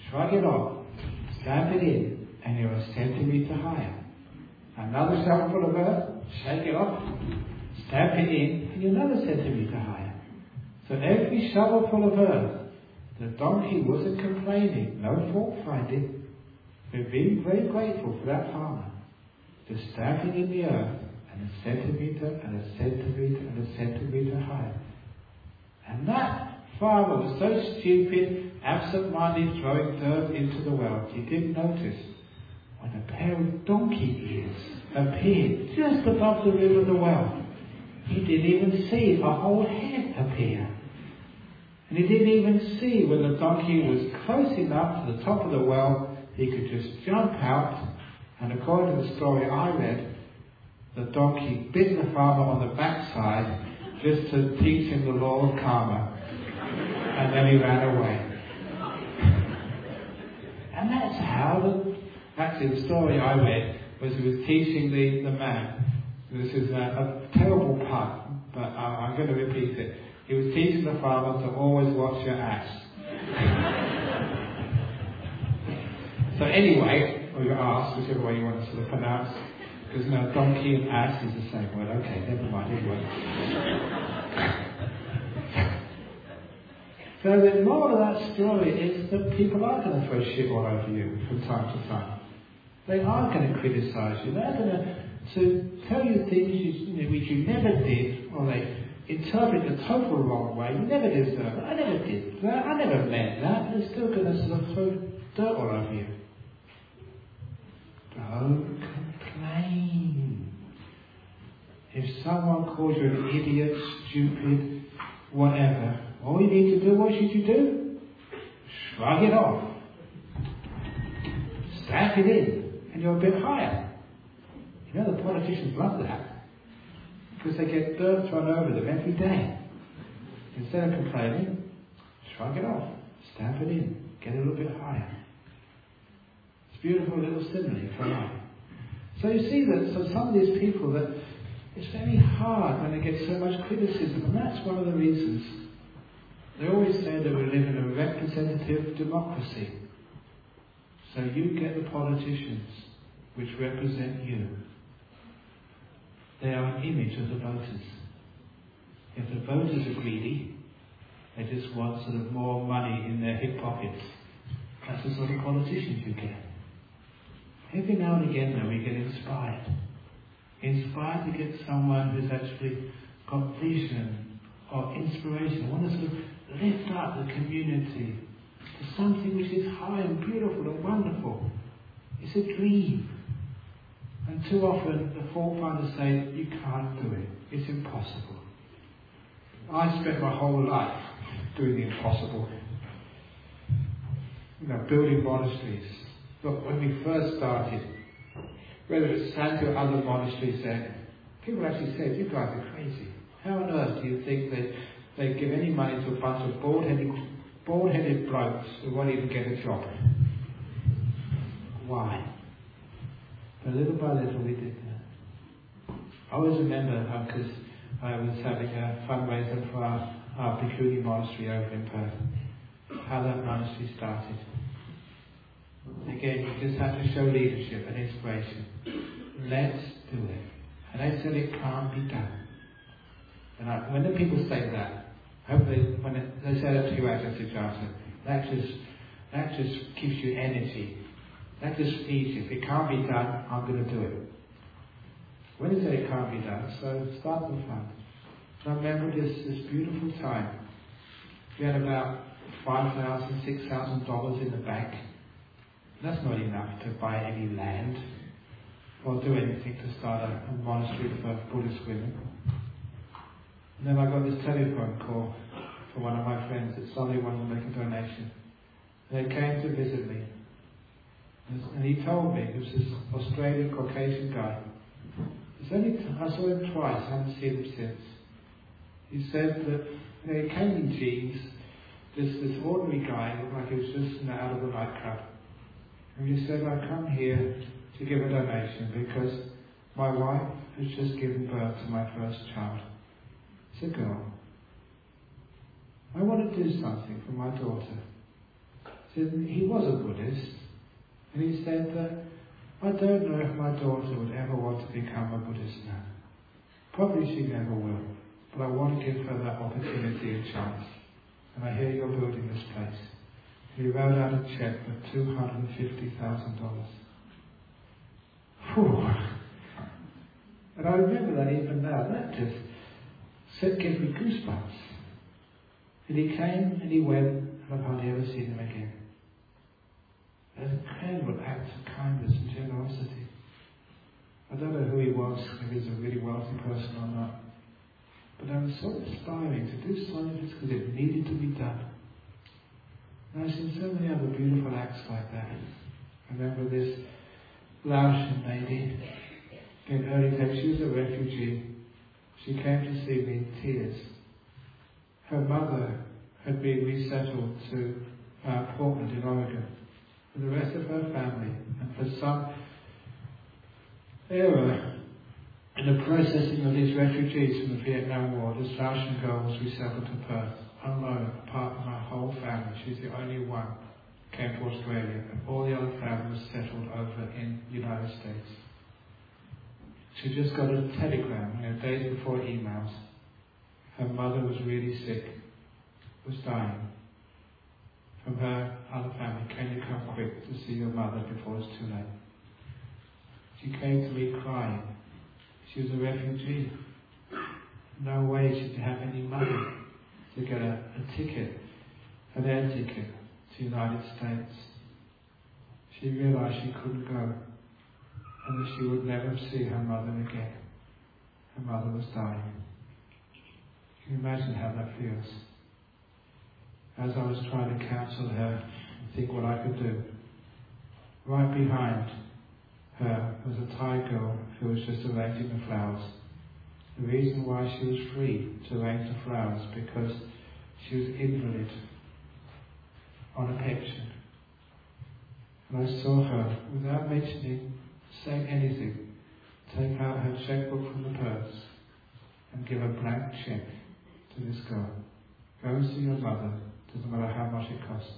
shrug it off, stamp it in, and you're a centimetre higher. Another shovelful of earth, shake it off, stamp it in, and you're another centimetre higher. So every shovelful of earth, the donkey wasn't complaining, no fault finding, but being very grateful for that farmer, just stamping in the earth, and a centimetre, and a centimetre, and a centimetre higher. And that farmer was so stupid, absent-minded, throwing dirt into the well, he didn't notice when a pair of donkey ears appeared just above the rim of the well. He didn't even see a whole head appear. And he didn't even see when the donkey was close enough to the top of the well, he could just jump out, and according to the story I read, the donkey bit the farmer on the backside just to teach him the law of karma. And then he ran away. And that's how the, actually the story I read was he was teaching the, the man. This is a, a terrible pun, but I, I'm going to repeat it. He was teaching the farmer to always watch your ass. So anyway, or your ass, whichever way you want to sort of pronounce, because now donkey and ass is the same word. Okay, never mind, it works. So the moral of that story is that people are going to throw shit all over you from time to time. They are going to criticise you. They're going to, to tell you things you, you know, which you never did, or they interpret the total wrong way. You never deserve it. I never did that. I never meant that. They're still going to sort of throw dirt all over you. Don't complain. If someone calls you an idiot, stupid, whatever, all you need to do, what should you do? Shrug it off. Stamp it in, and you're a bit higher. You know the politicians love that, because they get dirt thrown over them every day. Instead of complaining, shrug it off, stamp it in, get a little bit higher. It's a beautiful little simile for life. So you see that so some of these people that it's very hard when they get so much criticism, and that's one of the reasons. They always say that we live in a representative democracy. So you get the politicians which represent you. They are an image of the voters. If the voters are greedy, they just want sort of more money in their hip pockets. That's the sort of politicians you get. Every now and again, though, we get inspired. Inspired to get someone who's actually got vision or inspiration. Want to sort of lift up the community to something which is high and beautiful and wonderful. It's a dream. And too often the fault finders say, you can't do it. It's impossible. I spent my whole life doing the impossible. You know, building monasteries. Look, when we first started, whether it's Santi or other monasteries there, people actually said, you guys are crazy. How on earth do you think that they give any money to a bunch of bald-headed, bald-headed blokes who won't even get a job? Why? But little by little we did that. I always remember, because uh, I was having a fundraiser for our, our Bhikkhuni monastery over in Perth, how that monastery started. Again, you just have to show leadership and inspiration. Let's do it. And they said it can't be done. And I, when the people say that, hopefully when it, they say that to you as a suggestion, that just that just gives you energy. That just feeds you. If it can't be done, I'm going to do it. When they say it can't be done, so start the fund. So I remember this this beautiful time. We had about five thousand, six thousand dollars in the bank. That's not enough to buy any land or do anything to start a, a monastery for Buddhist women. And then I got this telephone call from one of my friends that suddenly wanted to make a donation. And they came to visit me. And he told me, he was this Australian Caucasian guy. It's only t- I saw him twice, I haven't seen him since. He said that you know, he came in jeans, this, this ordinary guy, looked like he was just you know, out of the nightclub. And he said, I come here to give a donation because my wife has just given birth to my first child. It's a girl. I want to do something for my daughter. said he was a Buddhist, and he said that I don't know if my daughter would ever want to become a Buddhist nun. Probably she never will, but I want to give her that opportunity and chance. And I hear you're building this place. He wrote out a check for two hundred fifty thousand dollars. Whew. And I remember that even now. That just set, gave me goosebumps. And he came and he went, and I've hardly ever seen him again. An incredible act of kindness and generosity. I don't know who he was, if he's a really wealthy person or not. But I was so inspiring to do something just because it needed to be done. And I've seen so many other beautiful acts like that. I remember this Laotian lady in early days. She was a refugee. She came to see me in tears. Her mother had been resettled to uh, Portland in Oregon with the rest of her family, and for some error in the processing of these refugees from the Vietnam War, this Laotian girl was resettled to Perth, alone, apart from her whole family. She's the only one who came to Australia, and all the other family was settled over in the United States. She just got a telegram, you know, days before emails. Her mother was really sick, was dying. From her other family, can you come quick to see your mother before it's too late? She came to me crying. She was a refugee. No way she could have any money to get a, a ticket, an air ticket to the United States. She realized she couldn't go, and that she would never see her mother again. Her mother was dying. Can you imagine how that feels? As I was trying to counsel her and think what I could do, right behind her was a Thai girl who was just arranging the flowers. The reason why she was free to arrange the flowers because she was invalid on a pension. And I saw her, without mentioning, saying anything, take out her checkbook from the purse and give a blank check to this girl. Go and see your mother. Doesn't matter how much it costs.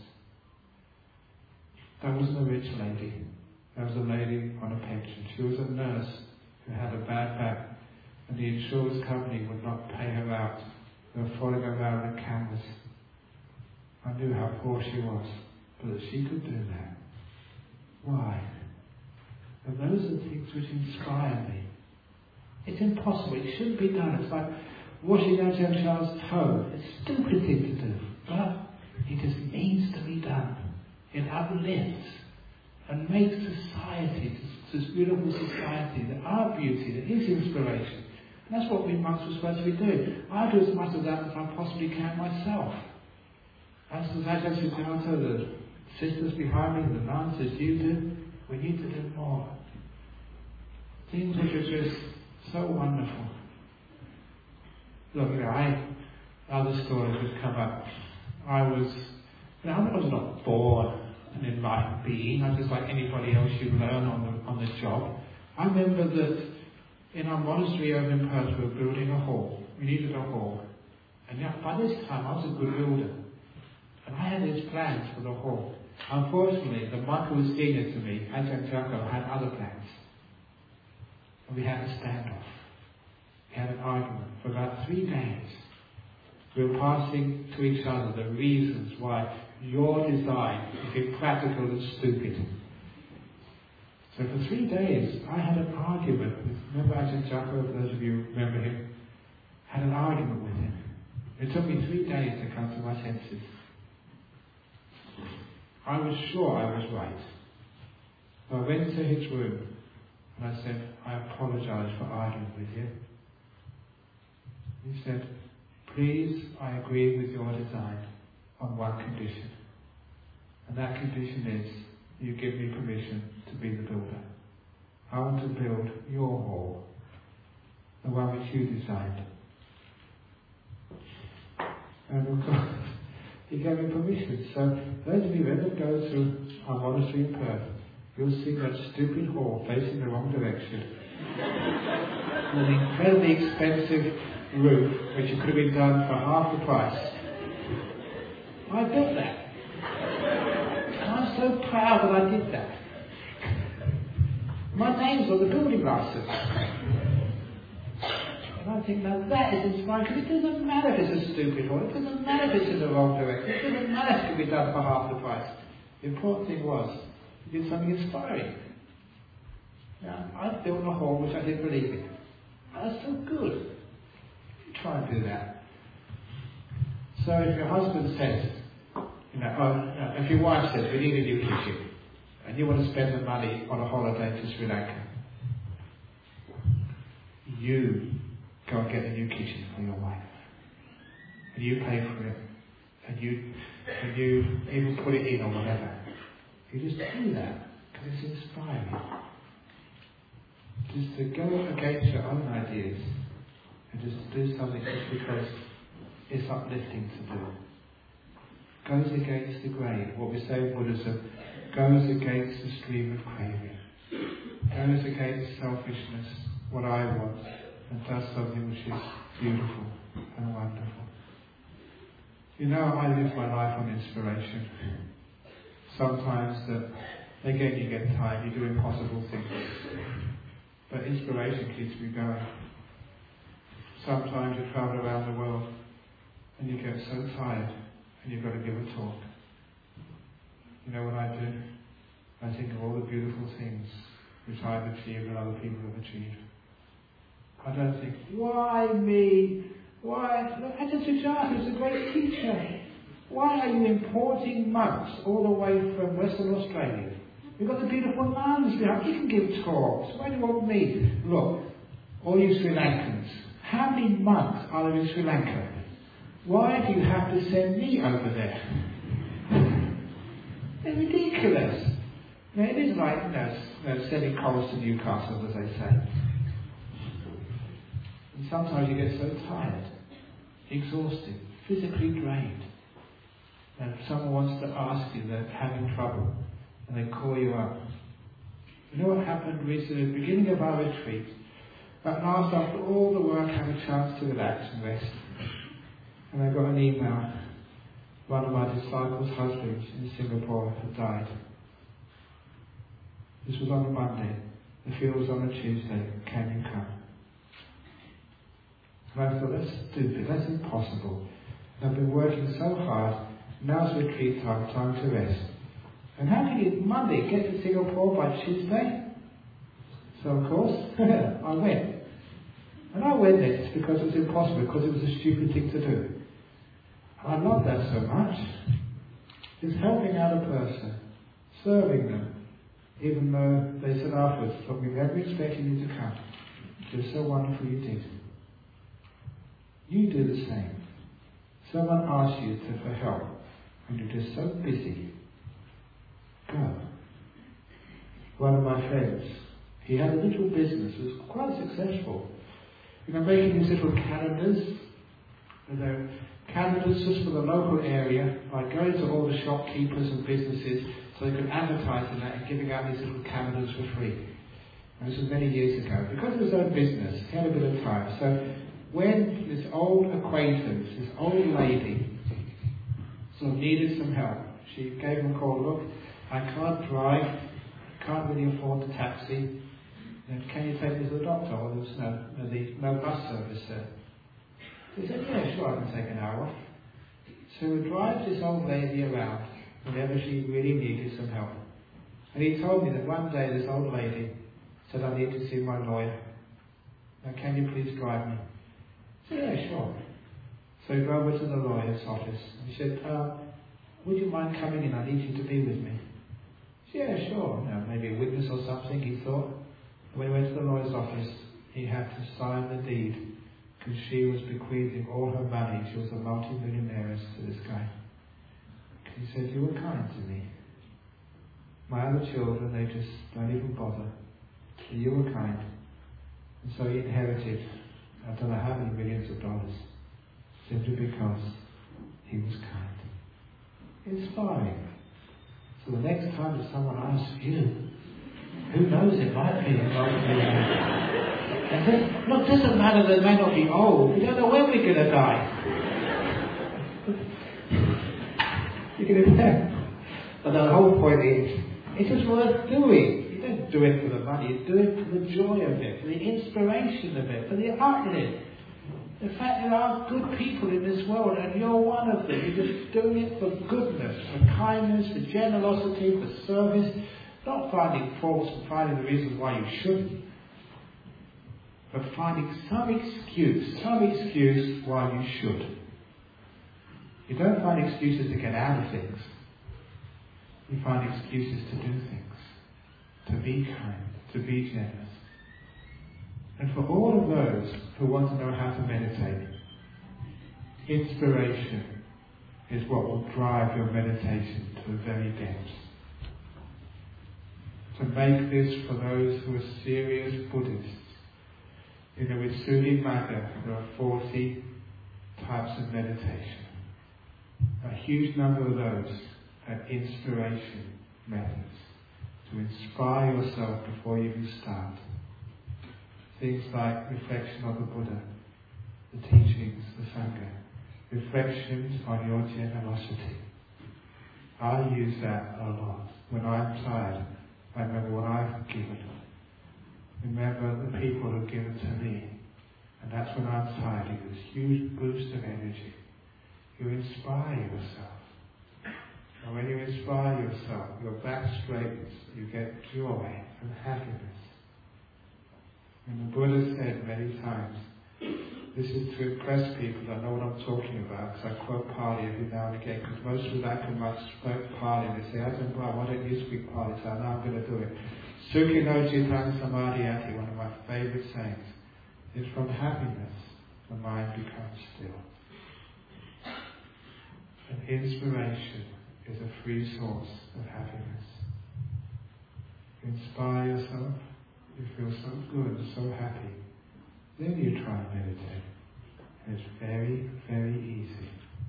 That wasn't a rich lady. That was a lady on a pension. She was a nurse who had a bad back, and the insurance company would not pay her out. They were following her around with cameras. I knew how poor she was, but that she could do that. Why? And those are things which inspire me. It's impossible. It shouldn't be done. It's like washing out your child's toe. It's a stupid thing to do. But it just needs to be done. It uplifts and makes society, this beautiful society, that our beauty, that is inspiration. And that's what we monks are supposed to be doing. I do as much of that as I possibly can myself. As the Ajahn Sukhāta, the sisters behind me, the nuns, as you do, we need to do more. Things which are just so wonderful. Look, you know, I, other stories would come up. I was, you know, I was not born an enlightened being. I was just like anybody else you learn on the, on the job. I remember that in our monastery over in Perth, we were building a hall. We needed a hall. And you know, by this time, I was a good builder. And I had these plans for the hall. Unfortunately, the monk who was senior to me, Ajahn Jacko, had other plans. And we had a standoff. We had an argument for about three days. We were passing to each other the reasons why your design is impractical and stupid. So for three days, I had an argument with, remember Ajahn Jacko, for those of you who remember him, had an argument with him. It took me three days to come to my senses. I was sure I was right. So I went to his room and I said, I apologize for arguing with you. He said, please, I agree with your design on one condition. And that condition is, you give me permission to be the builder. I want to build your hall, the one which you designed. And of course, he gave me permission. So those of you who ever go to our monastery in Perth, you'll see that stupid hall facing the wrong direction. With an incredibly expensive roof, which could have been done for half the price. I built that. I'm so proud that I did that. My name's on the building license. And I think, now that is inspiring, because it doesn't matter if it's a stupid one, it doesn't matter if it's in the wrong direction, it doesn't matter if it can be done for half the price. The important thing was, you did something inspiring. Now, I built a hall which I didn't believe in. That's so good. Try and do that. So if your husband says, you know, oh, no, if your wife says, we need a new kitchen, and you want to spend the money on a holiday to Sri Lanka, you go and get a new kitchen for your wife. And you pay for it. And you and you even put it in or whatever. You just do that because it's inspiring. Just to go against your own ideas and just do something just because it's uplifting to do. Goes against the grain. What we say in Buddhism, goes against the stream of craving. Goes against selfishness, what I want, and does something which is beautiful and wonderful. You know, I live my life on inspiration. Sometimes that, again, you get tired, you do impossible things. But inspiration keeps me going. Sometimes you travel around the world and you get so tired and you've got to give a talk. You know what I do? I think of all the beautiful things which I've achieved and other people have achieved. I don't think, why me? Why? Ajahn Sujato is a great teacher. Why are you importing monks all the way from Western Australia? We've got the beautiful nuns we have. You can give talks. Why do you want me? Look, all you Sri Lankans, how many monks are there in Sri Lanka? Why do you have to send me over there? They're ridiculous. Now, it is like, you know, you know, sending coals to Newcastle, as they say. And sometimes you get so tired, exhausted, physically drained, and someone wants to ask you, they're having trouble, and they call you up. You know what happened recently, at the beginning of our retreat? At last, after all the work, I had a chance to relax and rest. And I got an email. One of my disciples' husbands in Singapore had died. This was on a Monday. The funeral was on a Tuesday. Can you come? And I thought, that's stupid, that's impossible. And I've been working so hard, now's retreat time, time to rest. And how can you, Monday, get to Singapore by Tuesday? So of course, I went. And I went there just because it was impossible, because it was a stupid thing to do. I love that so much. It's helping out a person, serving them, even though they said afterwards, look, we never expected you to come. It was so wonderful you did. You do the same. Someone asks you to, for help, and you're just so busy. Go. One of my friends, he had a little business, it was quite successful. You know, making these little calendars, and they're calendars just for the local area, by going to all the shopkeepers and businesses so they could advertise in that and giving out these little calendars for free. And this was many years ago. Because of his own business, he had a bit of time. So when this old acquaintance, this old lady, sort of needed some help, she gave him a call. Look, I can't drive, can't really afford the taxi. And can you take me to the doctor? Well, there was no, no, the, no bus service there. He said, yeah, sure, I can take an hour off. So he would drive this old lady around whenever she really needed some help. And he told me that one day this old lady said, I need to see my lawyer. Now, can you please drive me? I said, yeah, sure. So he drove over to the lawyer's office. And he said, uh, would you mind coming in? I need you to be with me. He said, yeah, sure. You know, maybe a witness or something, he thought. When he went to the lawyer's office, he had to sign the deed because she was bequeathing all her money. She was a multi-millionaire to this guy. He said, you were kind to me. My other children, they just don't even bother. But you were kind. And so he inherited, I don't know how many millions of dollars, simply because he was kind. Inspiring. So the next time that someone asks you, who knows, it might be a multi-millionaire. And then, look, it doesn't matter, they may not be old. We don't know when we're going to die. You can have. But the whole point is, it is worth doing. You don't do it for the money, you do it for the joy of it, for the inspiration of it, for the uplift. The fact there are good people in this world, and you're one of them. You're just doing it for goodness, for kindness, for generosity, for service, not finding faults and finding the reasons why you shouldn't, but finding some excuse, some excuse why you should. You don't find excuses to get out of things. You find excuses to do things, to be kind, to be generous. And for all of those who want to know how to meditate, inspiration is what will drive your meditation to the very depths. To make this for those who are serious Buddhists, in the Visuddhimagga there are forty types of meditation. A huge number of those are inspiration methods, to inspire yourself before you even start. Things like reflection on the Buddha, the teachings, the Sangha, reflections on your generosity. I use that a lot. When I'm tired, I remember what I've given. Remember the people who've given to me. And that's when I'm tired. You get this huge boost of energy. You inspire yourself. And when you inspire yourself, your back straightens, you get joy and happiness. And the Buddha said many times, this is to impress people that know what I'm talking about, because I quote Pali every now and again, because most Sri Lankan monks spoke Pali, and they say, Ajahn Brahm, why don't you speak Pali? So now I'm going to do it. Sukhino Cittang Samadhiyati, one of my favourite sayings, is from happiness the mind becomes still. And inspiration is a free source of happiness. Inspire yourself. You feel so good, so happy. Then you try and meditate. And it's very, very easy.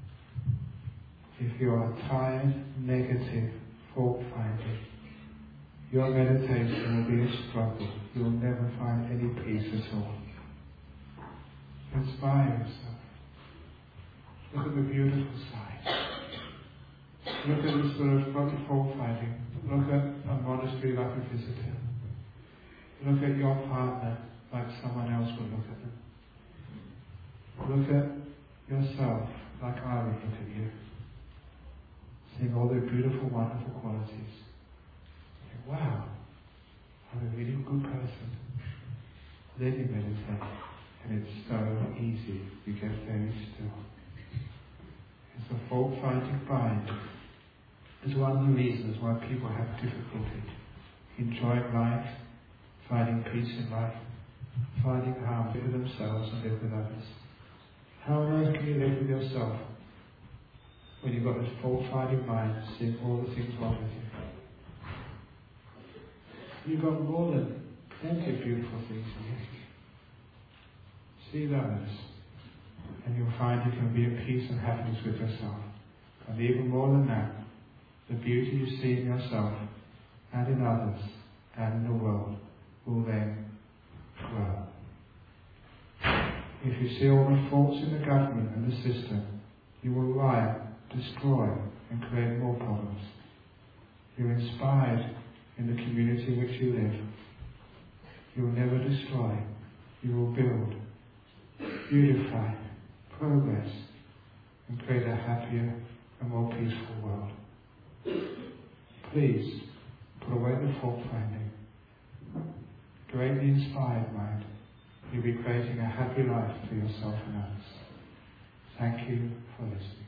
If you are tired, negative, fault-finding, your meditation will be a struggle. You will never find any peace at all. Inspire yourself. Look at the beautiful side. Look at the sort of not the fault-finding. Look at a monastery like a visitor. Look at your partner like someone else would look at them. Look at yourself like I would look at you. Seeing all the beautiful, wonderful qualities. Think, wow, I'm a really good person. Then you meditate, and it's so easy. You get very still. It's a fault-finding mind. It's one of the reasons why people have difficulty enjoying life, finding peace in life, finding harmony with themselves and live with others. How on earth can you live with yourself when you've got this fault-finding mind, seeing all the things wrong with you? You've got more than plenty of beautiful things in you. See those, and you'll find you can be at peace and happiness with yourself. And even more than that, the beauty you see in yourself and in others and in the world will then grow. If you see all the faults in the government and the system, you will riot, destroy and create more problems. You're inspired in the community in which you live. You will never destroy. You will build, beautify, progress and create a happier and more peaceful world. Please put away the fault-finding. Create the inspired mind. You'll be creating a happy life for yourself and others. Thank you for listening.